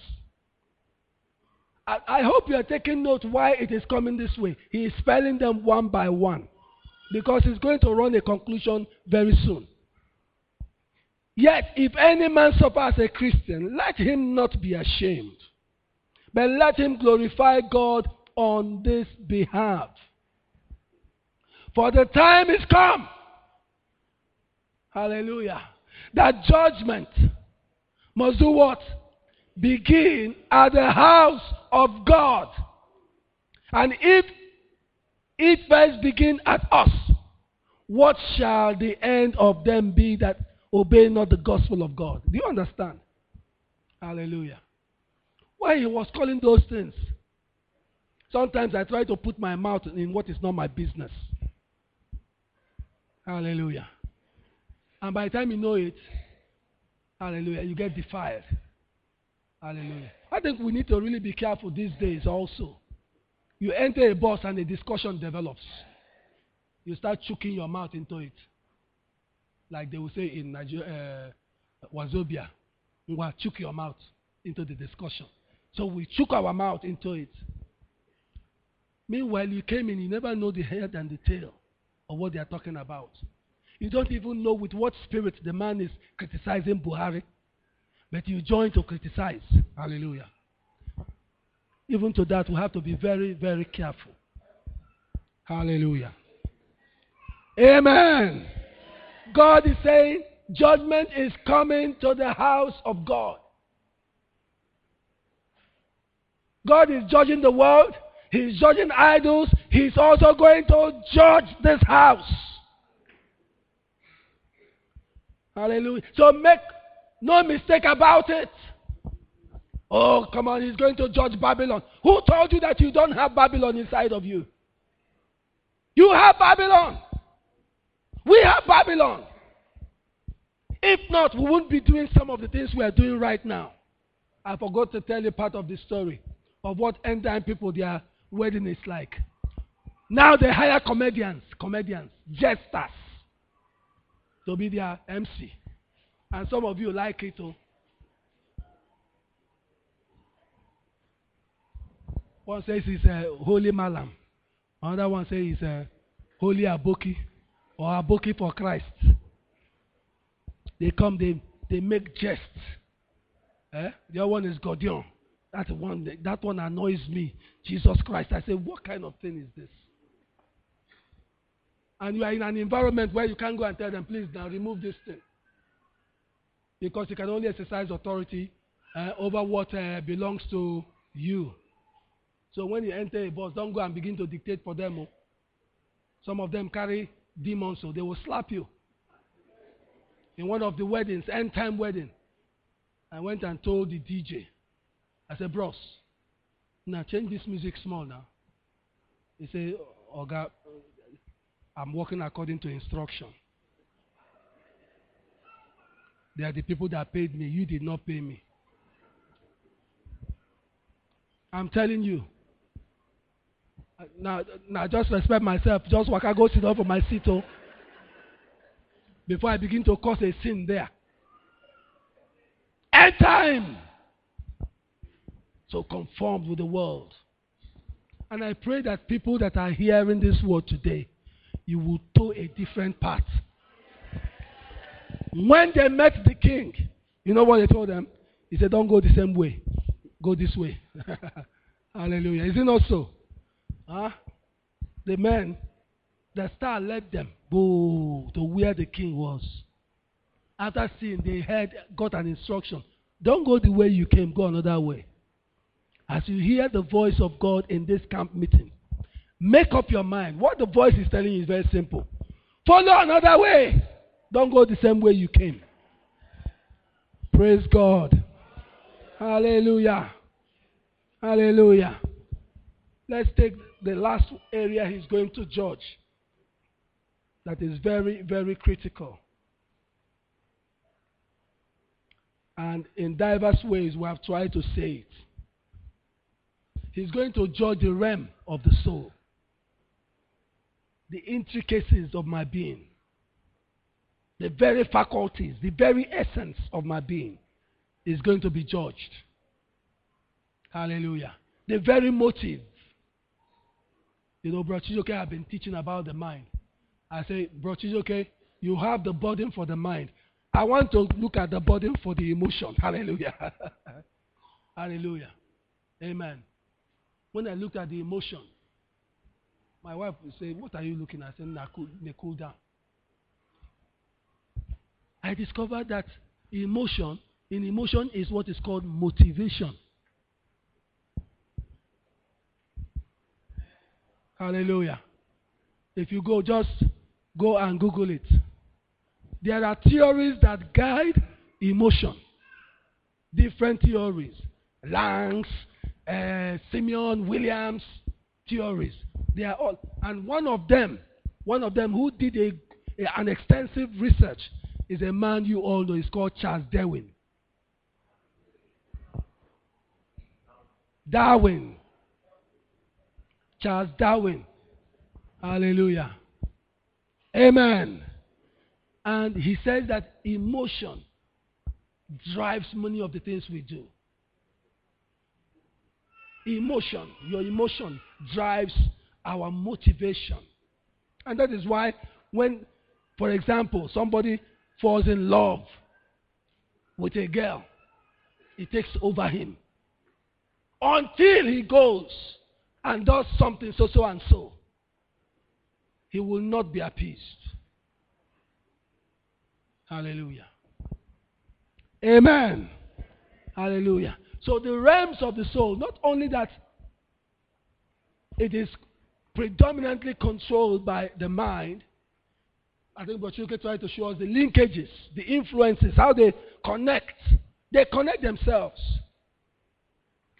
I, I hope you are taking note why it is coming this way. He is spelling them one by one, because he's going to run a conclusion very soon. Yet, if any man suffer as a Christian, let him not be ashamed, but let him glorify God on this behalf. For the time is come, hallelujah, that judgment must do what? Begin at the house of God. And if it first begin at us, what shall the end of them be that obey not the gospel of God? Do you understand? Hallelujah. Why he was calling those things? Sometimes I try to put my mouth in what is not my business. Hallelujah. And by the time you know it, hallelujah, you get defiled. Hallelujah. I think we need to really be careful these days also. You enter a bus and a discussion develops. You start choking your mouth into it. Like they will say in Nigeria, uh, Wazobia, we'll choke your mouth into the discussion. So we choke our mouth into it. Meanwhile, you came in, you never know the head and the tail of what they are talking about. You don't even know with what spirit the man is criticizing Buhari, but you join to criticize. Hallelujah. Even to that, we have to be very, very careful. Hallelujah. Amen. God is saying judgment is coming to the house of God. God is judging the world. He's judging idols. He's also going to judge this house. Hallelujah. So make no mistake about it. Oh, come on, he's going to judge Babylon. Who told you that you don't have Babylon inside of you? You have Babylon. We have Babylon. If not, we wouldn't be doing some of the things we are doing right now. I forgot to tell you part of the story of what end time people, their wedding is like. Now they hire comedians, comedians, jesters to be their M C. And some of you like it too. One says he's a holy malam. Another one says he's a holy aboki or aboki for Christ. They come, they, they make jests. Eh? The other one is Godion. That one, that one annoys me. Jesus Christ. I say, what kind of thing is this? And you are in an environment where you can't go and tell them, please now remove this thing. Because you can only exercise authority uh, over what uh, belongs to you. So when you enter a bus, don't go and begin to dictate for them. Oh. Some of them carry demons, so they will slap you. In one of the weddings, end time wedding, I went and told the D J, I said, bros, now change this music small now. He said, Oga, I'm working according to instruction. They are the people that paid me. You did not pay me. I'm telling you. Now, now just respect myself. Just walk, I go sit down for my seat. Oh, before I begin to cause a sin there. End time. So conformed with the world. And I pray that people that are hearing this word today, you will tow a different path. When they met the king, you know what they told them? He said, don't go the same way. Go this way. Hallelujah. Is it not so? Huh? The men, the star led them go to where the king was. After seeing, they had got an instruction. Don't go the way you came, go another way. As you hear the voice of God in this camp meeting, make up your mind. What the voice is telling you is very simple. Follow another way. Don't go the same way you came. Praise God. Hallelujah. Hallelujah. Let's take the last area he's going to judge. That is very, very critical. And in diverse ways we have tried to say it. He's going to judge the realm of the soul. The intricacies of my being. The very faculties, the very essence of my being is going to be judged. Hallelujah. The very motive. You know, Bro Chijoke, I've been teaching about the mind. I say, Bro Chijoke, you have the burden for the mind. I want to look at the burden for the emotion. Hallelujah. Hallelujah. Amen. When I looked at the emotion, my wife would say, what are you looking at? I said, nah, cool, nah, cool down. I discovered that emotion, in emotion is what is called motivation. Hallelujah. If you go, just go and Google it. There are theories that guide emotion. Different theories. Langs, uh, Simeon, Williams theories. They are all. And one of them, one of them who did a, a, an extensive research is a man you all know. He's called Charles Darwin. Darwin. Charles Darwin. Hallelujah. Amen. And he says that emotion drives many of the things we do. Emotion, your emotion drives our motivation. And that is why when, for example, somebody falls in love with a girl, it takes over him. Until he goes and does something so, so, and so, he will not be appeased. Hallelujah. Amen. Hallelujah. So the realms of the soul, not only that it is predominantly controlled by the mind, I think Bochuke tried to show us the linkages, the influences, how they connect. They connect themselves.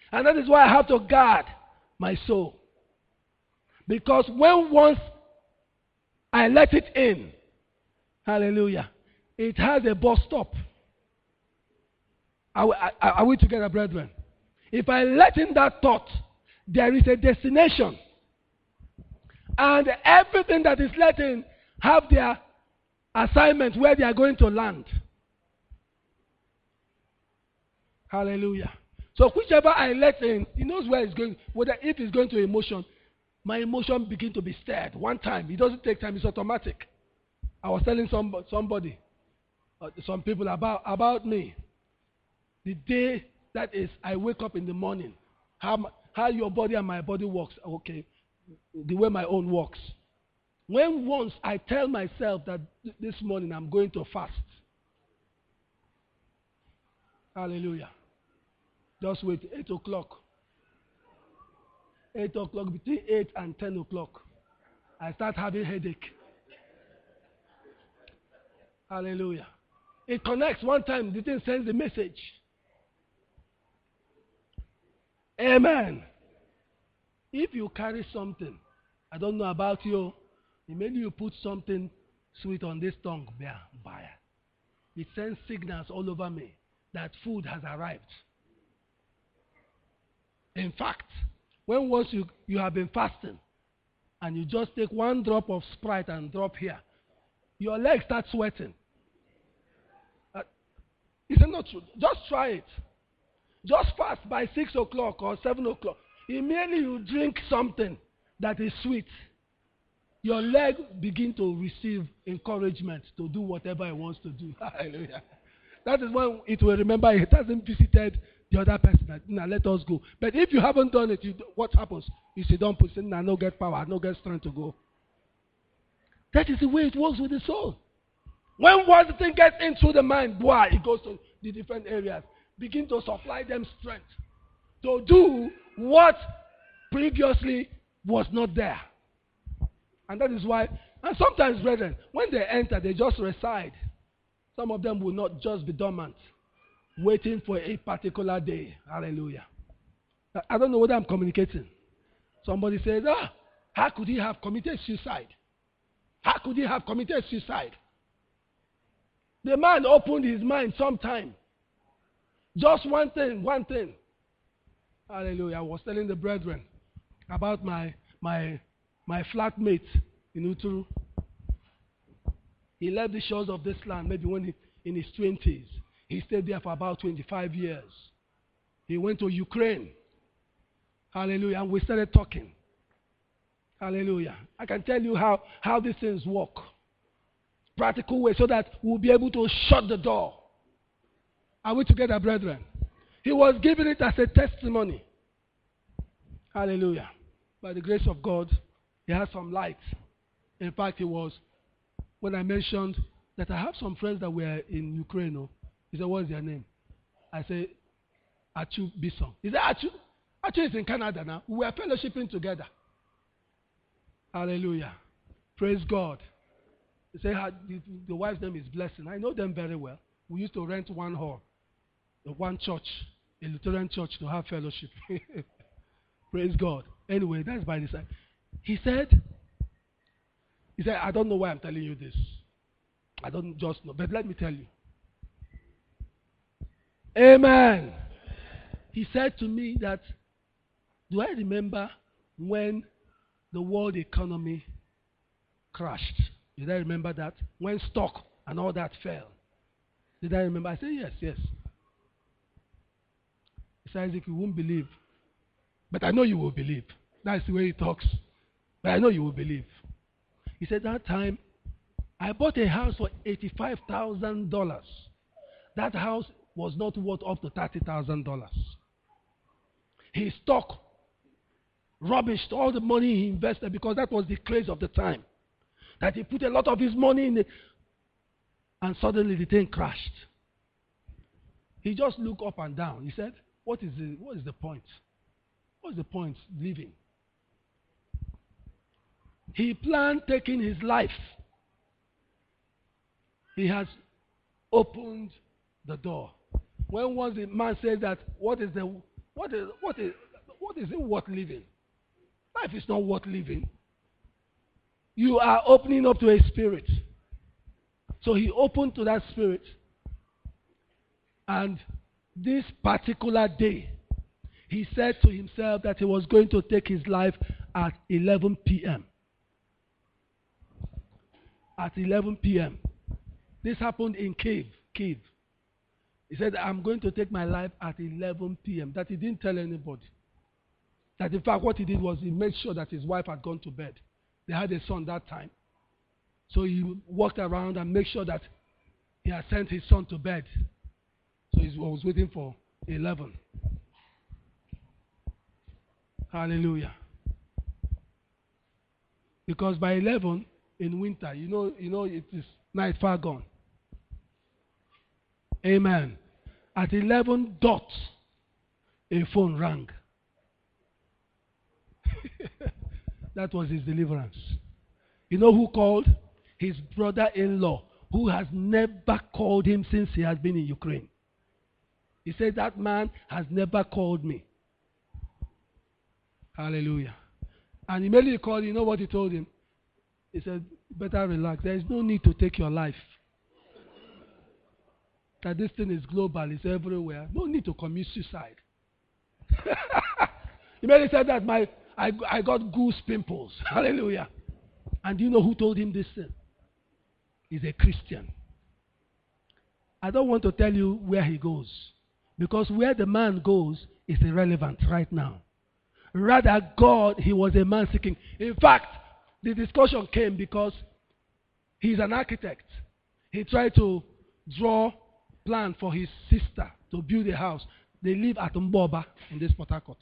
And that is why I have to guard my soul. Because when once I let it in, hallelujah, it has a bus stop. Are we, are, are we together, brethren? If I let in that thought, there is a destination. And everything that is let in have their assignment where they are going to land. Hallelujah. So whichever I let in, he knows where it's going. Whether if it's going to emotion, my emotion begin to be stirred. One time. It doesn't take time. It's automatic. I was telling some, somebody, uh, some people about, about me. The day that is, I wake up in the morning. How, my, how your body and my body works. Okay. The way my own works. When once I tell myself that th- this morning I'm going to fast. Hallelujah. Just wait, eight o'clock. eight o'clock, between eight and ten o'clock. I start having headache. Hallelujah. It connects. One time, the thing sends a message. Amen. If you carry something, I don't know about you, maybe you put something sweet on this tongue, it sends signals all over me that food has arrived. In fact, when once you, you have been fasting and you just take one drop of Sprite and drop here, your legs start sweating. Uh, is it not true? Just try it. Just fast by six o'clock or seven o'clock. Immediately you drink something that is sweet, your leg begin to receive encouragement to do whatever it wants to do. Hallelujah. That is when it will remember it hasn't visited the other person. That, now let us go. But if you haven't done it, you, what happens? You say, don't put it, now no get power, no get strength to go. That is the way it works with the soul. When one thing gets into the mind, boy, it goes to the different areas. Begin to supply them strength to do what previously was not there. And that is why, and sometimes, brethren, when they enter, they just reside. Some of them will not just be dormant, waiting for a particular day. Hallelujah. I don't know whether I'm communicating. Somebody says, ah, how could he have committed suicide? How could he have committed suicide? The man opened his mind sometime. Just one thing, one thing. Hallelujah. I was telling the brethren about my my my flatmate in Uturu. He left the shores of this land maybe when he in his twenties. He stayed there for about twenty-five years. He went to Ukraine. Hallelujah. And we started talking. Hallelujah. I can tell you how, how these things work. Practical way so that we'll be able to shut the door. Are we together, brethren? He was giving it as a testimony. Hallelujah. By the grace of God, he had some light. In fact, it was when I mentioned that I have some friends that were in Ukraine. Oh, he said, what's their name? I said, Achu Bisson. He said, Achu? Achu is in Canada now. We were fellowshipping together. Hallelujah. Praise God. He said, the, the wife's name is Blessing. I know them very well. We used to rent one hall, one church, a Lutheran church, to have fellowship. Praise God. Anyway, that's by the side. He said, he said, I don't know why I'm telling you this. I don't just know, but let me tell you. Amen. He said to me that, do I remember when the world economy crashed? Did I remember that? When stock and all that fell. Did I remember? I said, yes, yes. He said, Isaac, you won't believe. But I know you will believe. That's the way he talks. But I know you will believe. He said, that time, I bought a house for eighty-five thousand dollars. That house was not worth up to thirty thousand dollars. His stock rubbished all the money he invested because that was the craze of the time. That he put a lot of his money in it. And suddenly the thing crashed. He just looked up and down. He said, what is the, what is the point? What is the point living? He planned taking his life. He has opened the door. When once the man says that, what is the, What is what is what is it worth living? Life is not worth living. You are opening up to a spirit. So he opened to that spirit. And this particular day, he said to himself that he was going to take his life at eleven p.m. At eleven p.m. This happened in Kiev. Kiev. He said, I'm going to take my life at eleven p.m. That he didn't tell anybody. That in fact what he did was he made sure that his wife had gone to bed. They had a son that time. So he walked around and made sure that he had sent his son to bed. So he was waiting for eleven. Hallelujah. Because by eleven in winter, you know, you know it is night far gone. Amen. At eleven dots, a phone rang. That was his deliverance. You know who called? His brother-in-law, who has never called him since he has been in Ukraine. He said, that man has never called me. Hallelujah. And immediately he called, you know what he told him? He said, better relax. There is no need to take your life. That this thing is global, it's everywhere. No need to commit suicide. He immediately said that my I, I got goose pimples. Hallelujah. And do you know who told him this thing? He's a Christian. I don't want to tell you where he goes. Because where the man goes is irrelevant right now. Rather, God, he was a man seeking. In fact, the discussion came because he's an architect. He tried to draw plan for his sister to build a house. They live at Mboba in this Port Harcourt.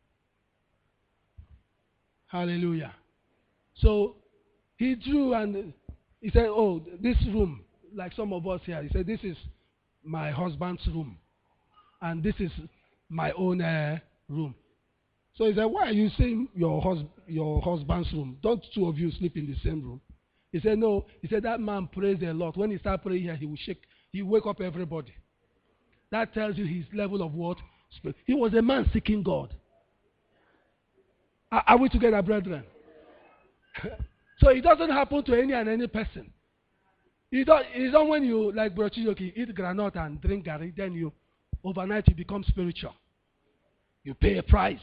Hallelujah. So he drew and he said, oh, this room, like some of us here, he said, this is my husband's room. And this is my own uh, room. So he said, why are you saying your, hus- your husband's room? Don't two of you sleep in the same room? He said, no. He said, that man prays a lot. When he starts praying here, he will shake. He will wake up everybody. That tells you his level of what? Spirit. He was a man seeking God. Are, are we together, brethren? So it doesn't happen to any and any person. It's not, it's not when you, like Brochiyoki, eat granite and drink gari, then you, overnight you become spiritual. You pay a price.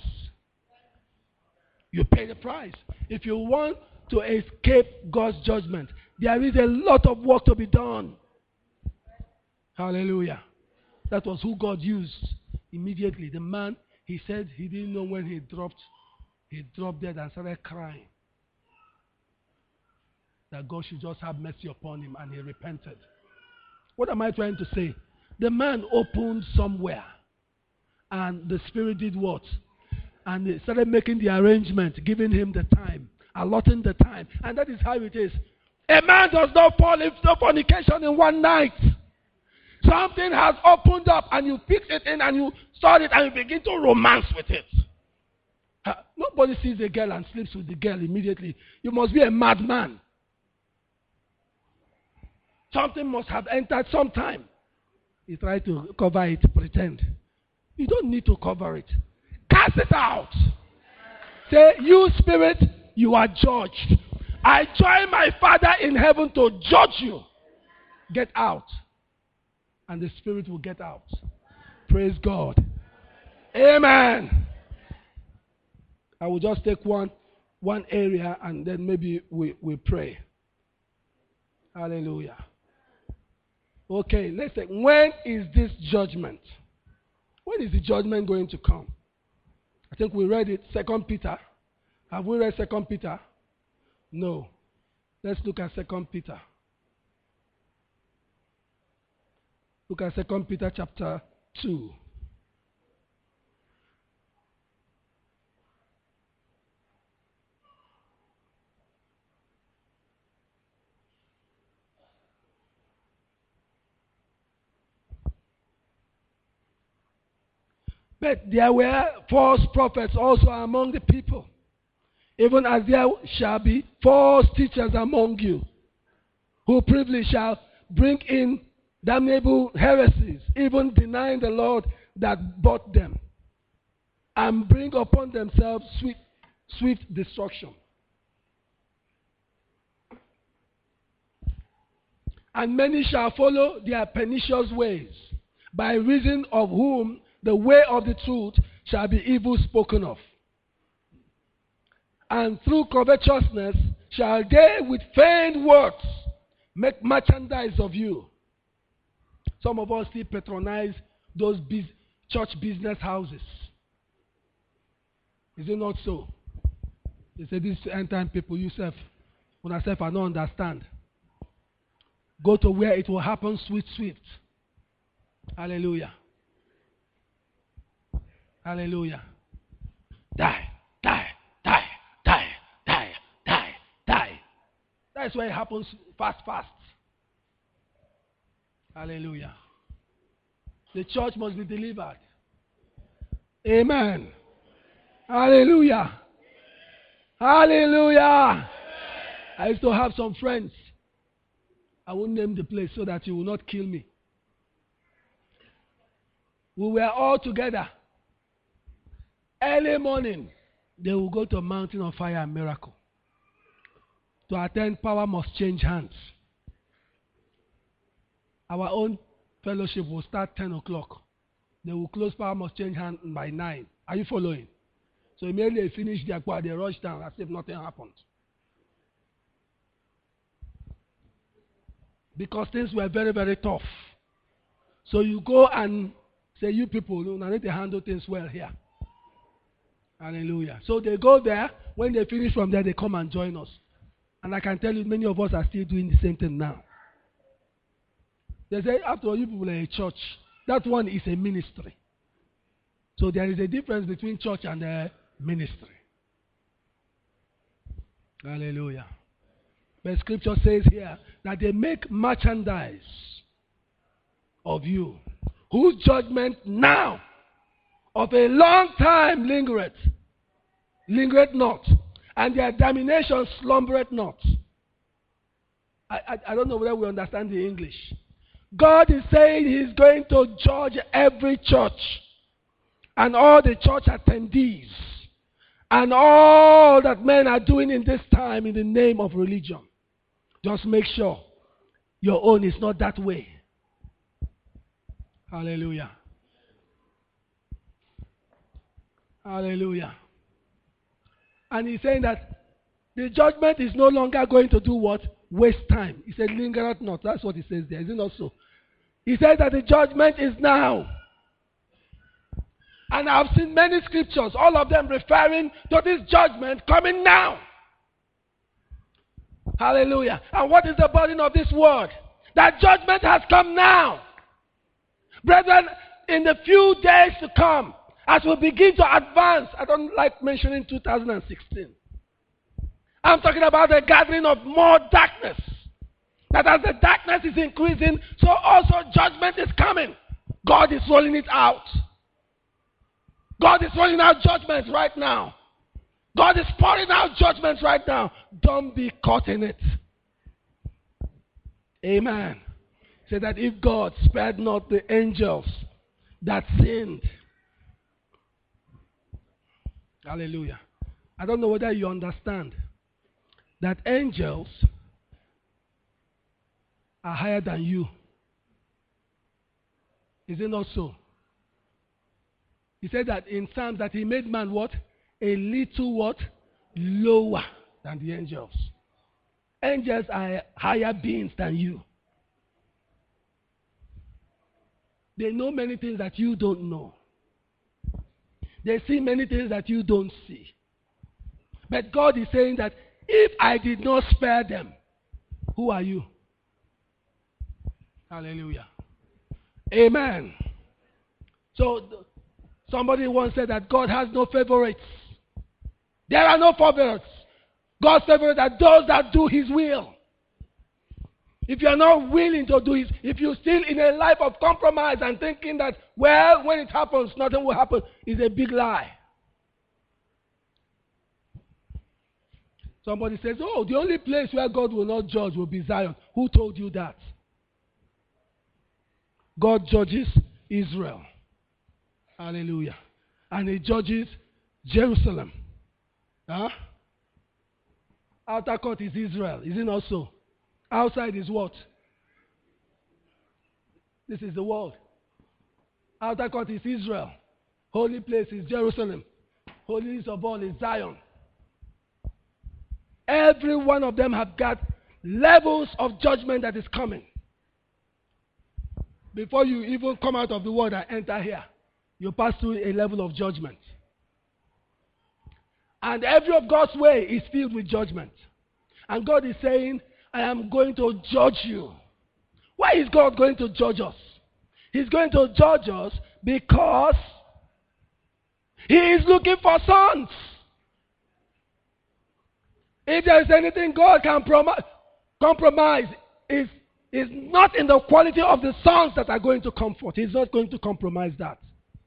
You pay the price. If you want to escape God's judgment, there is a lot of work to be done. Hallelujah. That was who God used immediately. The man, he said he didn't know when he dropped, he dropped dead and started crying. That God should just have mercy upon him, and he repented. What am I trying to say? The man opened somewhere, and the Spirit did what? And they started making the arrangement, giving him the time, allotting the time. And that is how it is. A man does not fall into fornication in one night. Something has opened up, and you pick it in, and you start it, and you begin to romance with it. Uh, nobody sees a girl and sleeps with the girl immediately. You must be a madman. Something must have entered sometime. You try to cover it, pretend. You don't need to cover it. Cast it out. Say, you spirit, you are judged. I join my Father in heaven to judge you. Get out. And the spirit will get out. Praise God. Amen. I will just take one, one area and then maybe we, we pray. Hallelujah. Okay, let's say, when is this judgment? When is the judgment going to come? I think we read it, Second Peter. Have we read Second Peter? No. Let's look at Second Peter. Look at Second Peter chapter two. But there were false prophets also among the people, even as there shall be false teachers among you, who privily shall bring in damnable heresies, even denying the Lord that bought them, and bring upon themselves swift, swift destruction. And many shall follow their pernicious ways, by reason of whom the way of the truth shall be evil spoken of. And through covetousness shall they with feigned words make merchandise of you. Some of us still patronize those biz- church business houses. Is it not so? They say these end time people, yourself, when I say I don't understand. Go to where it will happen sweet, swift. Hallelujah. Hallelujah. Die, die, die, die, die, die, die. That's where it happens fast, fast. Hallelujah. The church must be delivered. Amen. Hallelujah. Hallelujah. I used to have some friends. I won't name the place so that you will not kill me. We were all together. Early morning, they will go to Mountain of Fire and Miracle. To attend Power Must Change Hands. Our own fellowship will start ten o'clock. They will close Power Must Change Hands by nine. Are you following? So immediately they finish their choir, they rush down as if nothing happened. Because things were very, very tough. So you go and say, you people, you need to handle things well here. Hallelujah. So they go there. When they finish from there, they come and join us. And I can tell you, many of us are still doing the same thing now. They say, after all, you people are a church. That one is a ministry. So there is a difference between church and a ministry. Hallelujah. But scripture says here that they make merchandise of you, whose judgment now of a long time lingereth, lingereth not, and their damnation slumbereth not. I, I, I don't know whether we understand the English. God is saying He's going to judge every church and all the church attendees and all that men are doing in this time in the name of religion. Just make sure your own is not that way. Hallelujah. Hallelujah. And He's saying that the judgment is no longer going to do what? Waste time. He said, lingereth not. That's what He says there. Is it not so? He said that the judgment is now. And I've seen many scriptures, all of them referring to this judgment coming now. Hallelujah. And what is the burden of this word? That judgment has come now. Brethren, in the few days to come, as we begin to advance, I don't like mentioning two thousand sixteen. I'm talking about the gathering of more darkness. That as the darkness is increasing, so also judgment is coming. God is rolling it out. God is rolling out judgments right now. God is pouring out judgments right now. Don't be caught in it. Amen. Say that if God spared not the angels that sinned. Hallelujah. I don't know whether you understand that angels are higher than you. Is it not so? He said that in Psalms that He made man what? A little what? Lower than the angels. Angels are higher beings than you. They know many things that you don't know. They see many things that you don't see. But God is saying that if I did not spare them, who are you? Hallelujah. Amen. So somebody once said that God has no favorites. There are no favorites. God's favorites are those that do His will. If you are not willing to do His, if you're still in a life of compromise and thinking that, well, when it happens, nothing will happen, is a big lie. Somebody says, oh, the only place where God will not judge will be Zion. Who told you that? God judges Israel. Hallelujah. and he judges Jerusalem. Huh? Outer court is Israel. Is it not so? Outside is what? This is the world. Outer court is Israel. Holy place is Jerusalem. Holiest of all is Zion. Every one of them have got levels of judgment that is coming. Before you even come out of the world and enter here, you pass through a level of judgment. And every of God's way is filled with judgment. And God is saying, I am going to judge you. Why is God going to judge us? He's going to judge us because He is looking for sons. If there is anything God can prom- compromise, is is not in the quality of the sons that are going to comfort. He's not going to compromise that.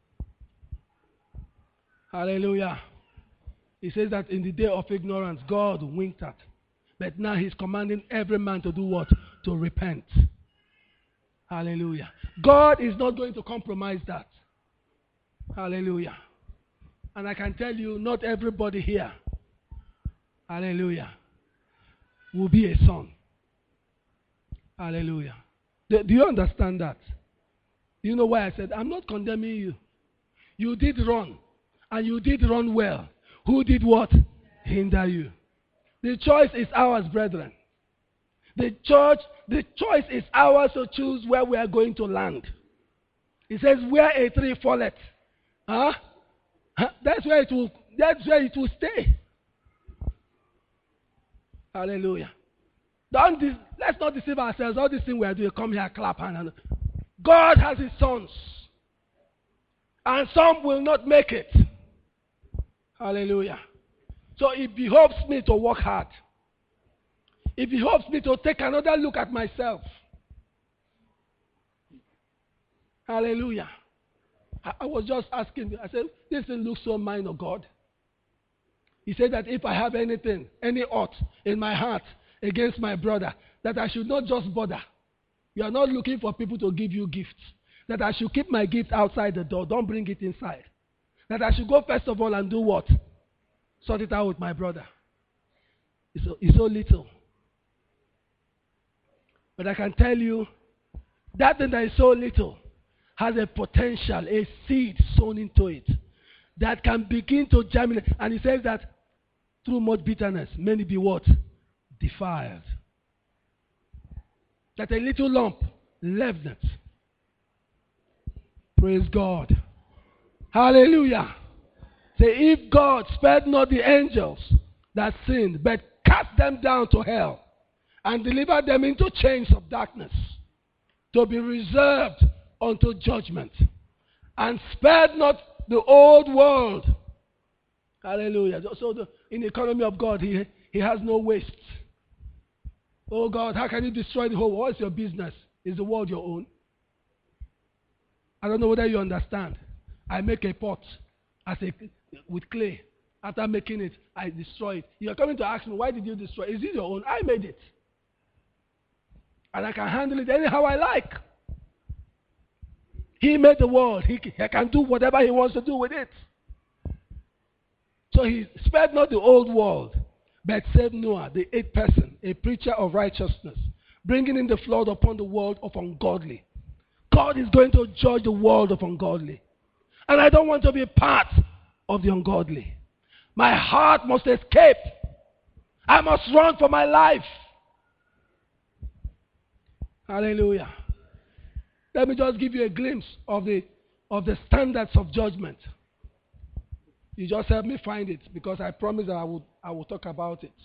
Hallelujah. He says that in the day of ignorance, God winked at. But now He's commanding every man to do what? To repent. Hallelujah. God is not going to compromise that. Hallelujah. And I can tell you, not everybody here, hallelujah, will be a son. Hallelujah. Do, do you understand that? Do you know why I said, I'm not condemning you. You did run, and you did run well. Who did what? Hinder you. The choice is ours, brethren. The church, the choice is ours to choose where we are going to land. It says, where a tree falleth, huh? huh? That's where it will. That's where it will stay. Hallelujah. Don't de- let's not deceive ourselves. All these things we are doing, come here, clap hand. God has His sons, and some will not make it. Hallelujah. So it behoves me to work hard. It behoves me to take another look at myself. Hallelujah. I, I was just asking, I said, this thing looks so minor, God. He said that if I have anything, any ought in my heart against my brother, that I should not just bother. You are not looking for people to give you gifts. That I should keep my gift outside the door. Don't bring it inside. That I should go first of all and do what? Sort it out with my brother. It's so, it's so little. But I can tell you, that thing that is so little has a potential, a seed sown into it that can begin to germinate. And He says that through much bitterness, many be what? Defiled. That a little lump leaveneth. Praise God. Hallelujah. Say, if God spared not the angels that sinned, but cast them down to hell and delivered them into chains of darkness to be reserved unto judgment, and spared not the old world. Hallelujah. So the, in the economy of God, he, he has no waste. Oh God, how can you destroy the whole world? What's your business? Is the world your own? I don't know whether you understand. I make a pot as a, with clay. After making it, I destroy it. You're coming to ask me, why did you destroy it? Is it your own? I made it. And I can handle it anyhow I like. He made the world. He, he can do whatever He wants to do with it. So He spared not the old world, but saved Noah, the eighth person, a preacher of righteousness, bringing in the flood upon the world of ungodly. God is going to judge the world of ungodly. And I don't want to be part of the ungodly. My heart must escape. I must run for my life. Hallelujah. Let me just give you a glimpse of the of the standards of judgment. You just help me find it, because I promise that I will I will talk about it.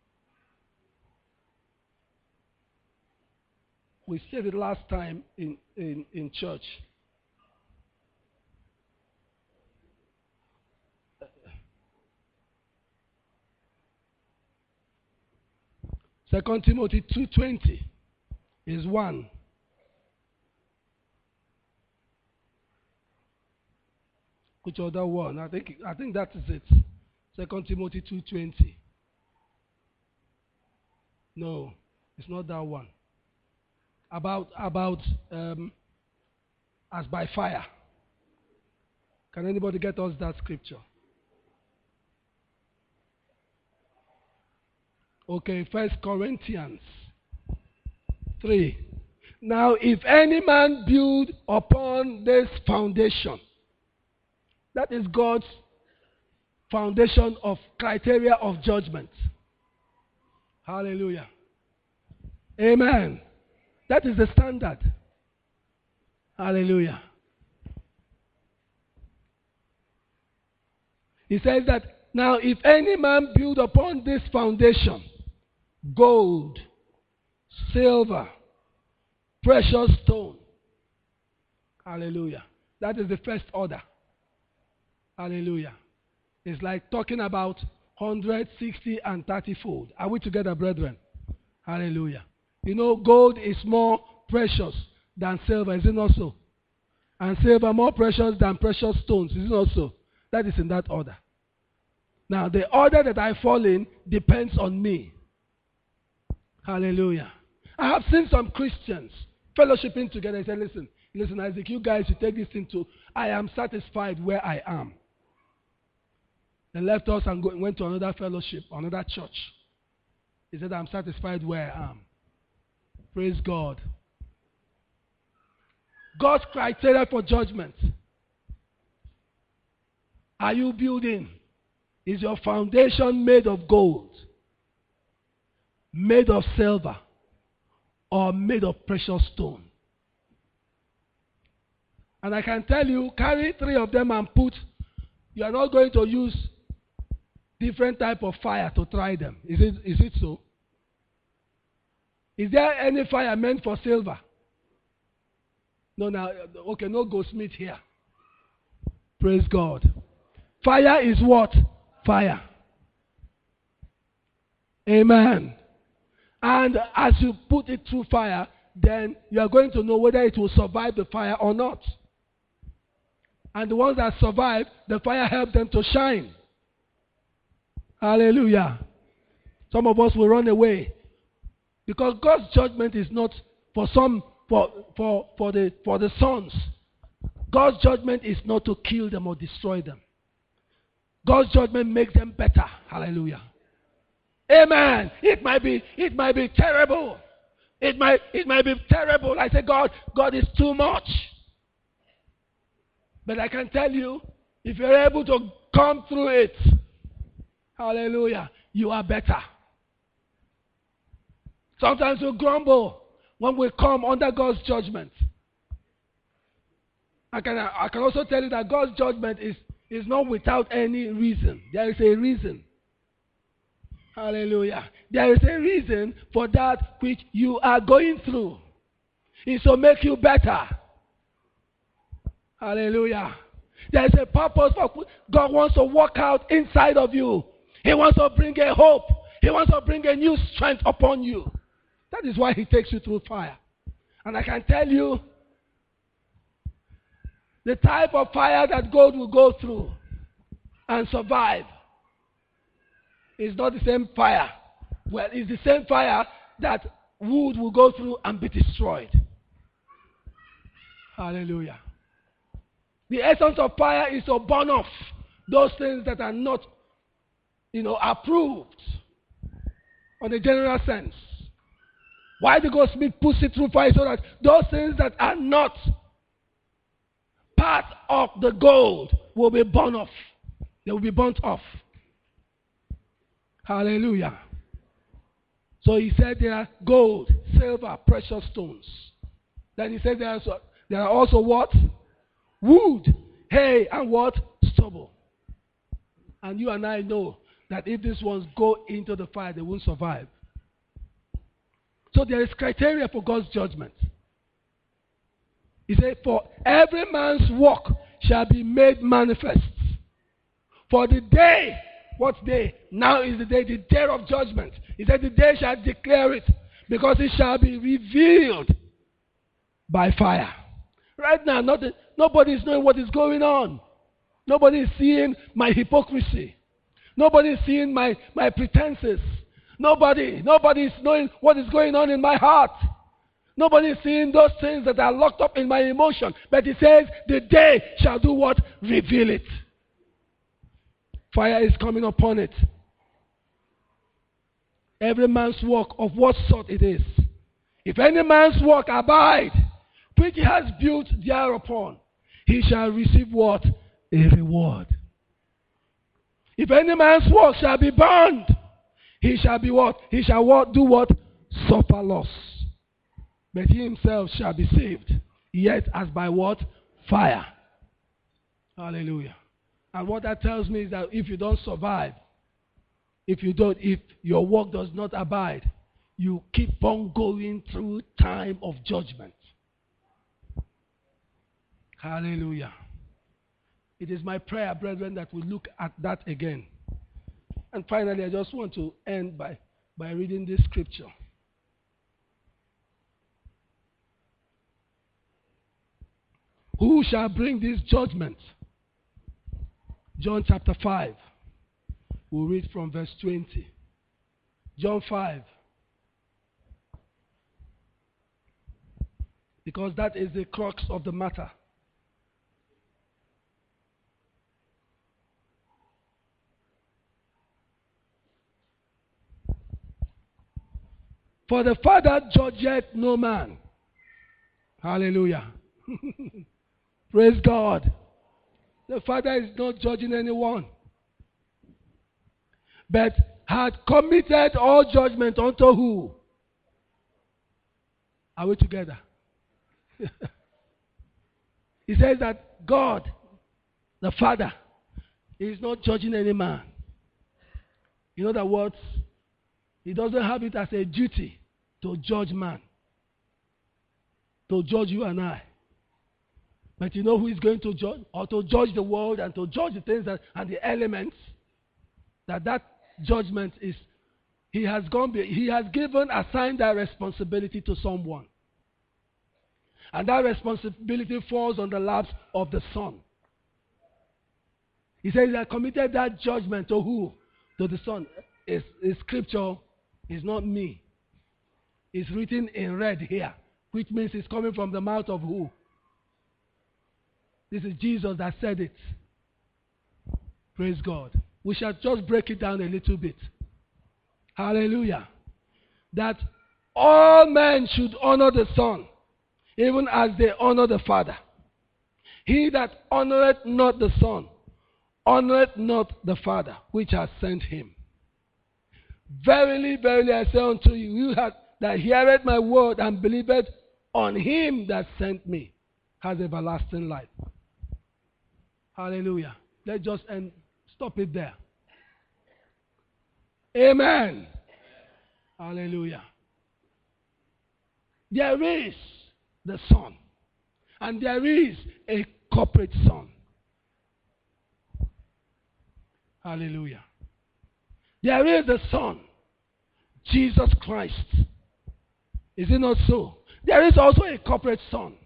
We said it last time in, in, in church. Second Timothy two twenty is one. Which other one? I think I think that is it. Second Timothy two twenty. No, it's not that one. About about um, as by fire. Can anybody get us that scripture? Okay, First Corinthians three. Now, if any man build upon this foundation, that is God's foundation of criteria of judgment. Hallelujah. Amen. That is the standard. Hallelujah. He says that, now if any man build upon this foundation, gold, silver, precious stone. Hallelujah. That is the first order. Hallelujah. It's like talking about one hundred, sixty, and thirty fold. Are we together, brethren? Hallelujah. You know, gold is more precious than silver, is it not so? And silver more precious than precious stones, is it not so? That is in that order. Now, the order that I fall in depends on me. Hallelujah. I have seen some Christians fellowshipping together. They said, listen, listen, Isaac, you guys should take this into, I am satisfied where I am. They left us and go, went to another fellowship, another church. He said, I'm satisfied where I am. Praise God. God's criteria for judgment. Are you building? Is your foundation made of gold, made of silver, or made of precious stone? And I can tell you, carry three of them and put, you are not going to use different type of fire to try them. Is it, is it so? Is there any fire meant for silver? No, now, okay, no goldsmith here. Praise God. Fire is what? Fire. Amen. And as you put it through fire, then you are going to know whether it will survive the fire or not. And the ones that survive, the fire helps them to shine. Hallelujah. Some of us will run away. Because God's judgment is not for some for for for the for the sons. God's judgment is not to kill them or destroy them. God's judgment makes them better. Hallelujah. Amen. It might be it might be terrible. It might it might be terrible. I say, God, God is too much. But I can tell you, if you're able to come through it, hallelujah, you are better. Sometimes we grumble when we come under God's judgment. I can, I can also tell you that God's judgment is, is not without any reason. There is a reason. Hallelujah. There is a reason for that which you are going through. It's to make you better. Hallelujah. There is a purpose for God wants to work out inside of you. He wants to bring a hope. He wants to bring a new strength upon you. That is why he takes you through fire. And I can tell you, the type of fire that God will go through and survive is not the same fire. Well, it's the same fire that wood will go through and be destroyed. Hallelujah. The essence of fire is to burn off those things that are not, you know, approved on a general sense. Why the goldsmith puts it through fire? So that those things that are not part of the gold will be burned off. They will be burnt off. Hallelujah. So he said there are gold, silver, precious stones. Then he said there are also, there are also what? Wood, hay, and what? Stubble. And you and I know that if these ones go into the fire, they won't survive. So there is criteria for God's judgment. He said, for every man's work shall be made manifest. For the day, what day? Now is the day, the day of judgment. He said, the day shall declare it, because it shall be revealed by fire. Right now, not the, nobody is knowing what is going on. Nobody is seeing my hypocrisy. Nobody is seeing my, my pretenses. Nobody, nobody is knowing what is going on in my heart. Nobody is seeing those things that are locked up in my emotion. But he says, the day shall do what? Reveal it. Fire is coming upon it. Every man's work of what sort it is. If any man's work abide, which he has built thereupon, he shall receive what? A reward. If any man's work shall be burned, he shall be what? He shall what? Do what? Suffer loss. But he himself shall be saved, yet as by what? Fire. Hallelujah. And what that tells me is that if you don't survive, if you don't, if your work does not abide, you keep on going through time of judgment. Hallelujah. It is my prayer, brethren, that we look at that again. And finally, I just want to end by, by reading this scripture. Who shall bring this judgment? John chapter five. We'll read from verse twenty. John five. Because that is the crux of the matter. For the Father judgeth no man. Hallelujah. Praise God. The Father is not judging anyone, but had committed all judgment unto who? Are we together? He says that God, the Father, is not judging any man. In other words, he doesn't have it as a duty to judge man, to judge you and I. But you know who is going to judge? Or to judge the world and to judge the things that, and the elements. That that judgment is, he has gone, he has given, assigned that responsibility to someone. And that responsibility falls on the laps of the Son. He says he has committed that judgment to who? To the Son. It's, it's scripture. It's not me. It's written in red here, which means it's coming from the mouth of who? This is Jesus that said it. Praise God. We shall just break it down a little bit. Hallelujah. That all men should honor the Son, even as they honor the Father. He that honoreth not the Son, honoreth not the Father, which has sent him. Verily, verily, I say unto you, you have, that heareth my word and believeth on him that sent me, has everlasting life. Hallelujah. Let's just end, stop it there. Amen. Hallelujah. There is the Son, and there is a corporate Son. Hallelujah. There is the Son, Jesus Christ. Is it not so? There is also a corporate Son.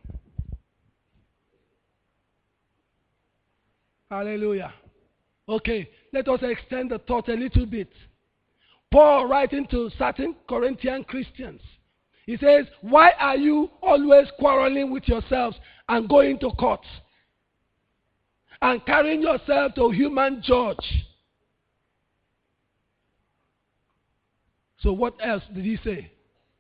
Hallelujah. Okay, let us extend the thought a little bit. Paul writing to certain Corinthian Christians, he says, why are you always quarreling with yourselves and going to court and carrying yourself to a human judge? So what else did he say?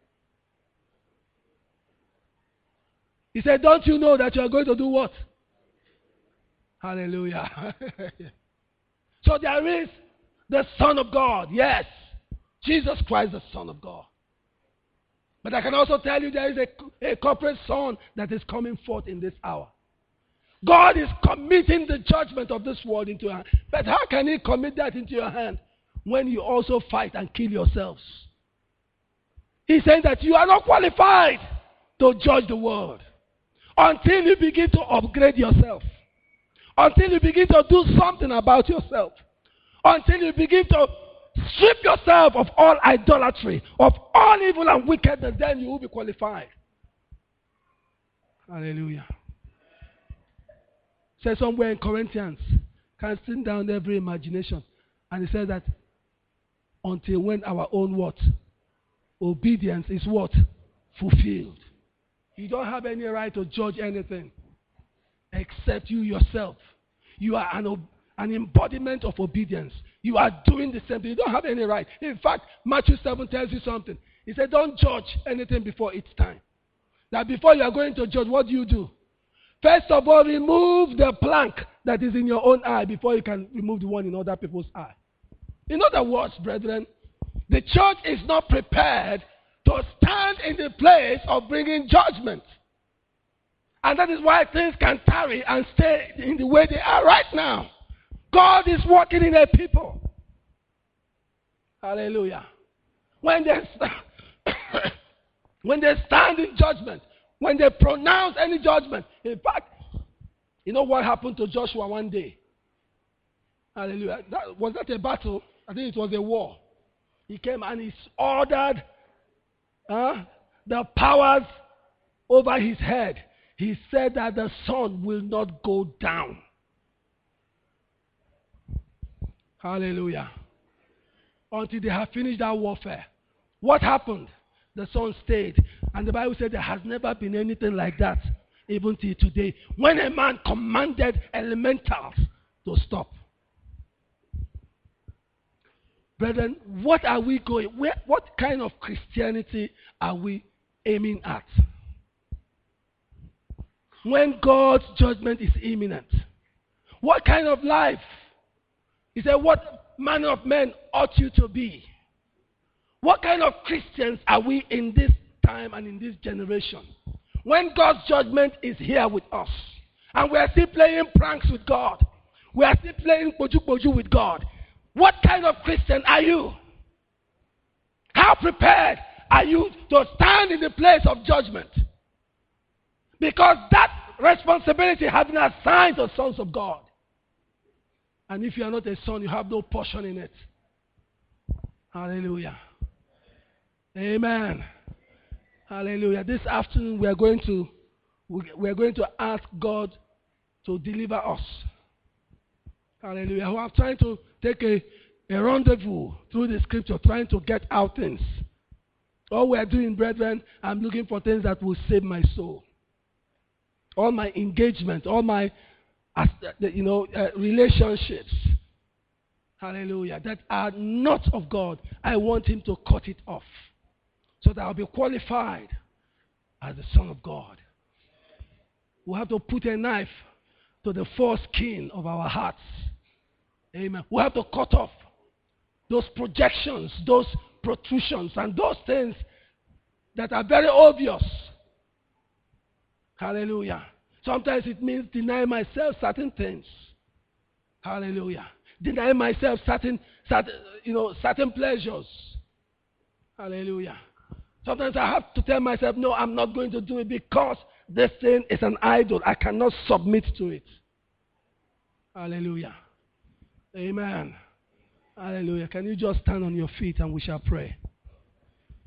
He said, don't you know that you are going to do what? Hallelujah. So there is the Son of God. Yes. Jesus Christ, the Son of God. But I can also tell you there is a, a corporate Son that is coming forth in this hour. God is committing the judgment of this world into your hand. But how can he commit that into your hand when you also fight and kill yourselves? He's saying that you are not qualified to judge the world until you begin to upgrade yourself. Until you begin to do something about yourself. Until you begin to strip yourself of all idolatry, of all evil and wickedness, then you will be qualified. Hallelujah. It says somewhere in Corinthians, casting down every imagination. And it says that until when our own what? Obedience is what? Fulfilled. You don't have any right to judge anything except you yourself. You are an, ob- an embodiment of obedience. You are doing the same thing. You don't have any right. In fact, Matthew seven tells you something. He said, don't judge anything before its time. That before you are going to judge, what do you do? First of all, remove the plank that is in your own eye before you can remove the one in other people's eye. In other words, brethren, the church is not prepared to stand in the place of bringing judgment. And that is why things can tarry and stay in the way they are right now. God is working in a people. Hallelujah. When they, st- when they stand in judgment, when they pronounce any judgment. In fact, you know what happened to Joshua one day? Hallelujah. That, was that a battle? I think it was a war. He came and he ordered uh, the powers over his head. He said that the sun will not go down. Hallelujah. Until they have finished that warfare. What happened? The sun stayed. And the Bible said there has never been anything like that, even till today. When a man commanded elementals to stop. Brethren, what are we going, where, what kind of Christianity are we aiming at? When God's judgment is imminent, what kind of life? He said, what manner of men ought you to be? What kind of Christians are we in this time and in this generation? When God's judgment is here with us, and we are still playing pranks with God, we are still playing poju poju with God, what kind of Christian are you? How prepared are you to stand in the place of judgment? Because that responsibility has been assigned to sons of God. And if you are not a son, you have no portion in it. Hallelujah. Amen. Hallelujah. This afternoon we are going to we are going to ask God to deliver us. Hallelujah. We are trying to take a, a rendezvous through the scripture, trying to get out things. All we are doing, brethren, I'm looking for things that will save my soul. All my engagement, all my you know uh, relationships. Hallelujah. That are not of God. I want him to cut it off. So that I'll be qualified as the Son of God. We have to put a knife to the foreskin of our hearts. Amen. We have to cut off those projections, those protrusions, and those things that are very obvious. Hallelujah. Sometimes it means deny myself certain things. Hallelujah. Deny myself certain, certain, you know, certain pleasures. Hallelujah. Sometimes I have to tell myself, no, I'm not going to do it because this thing is an idol. I cannot submit to it. Hallelujah. Amen. Hallelujah. Can you just stand on your feet and we shall pray?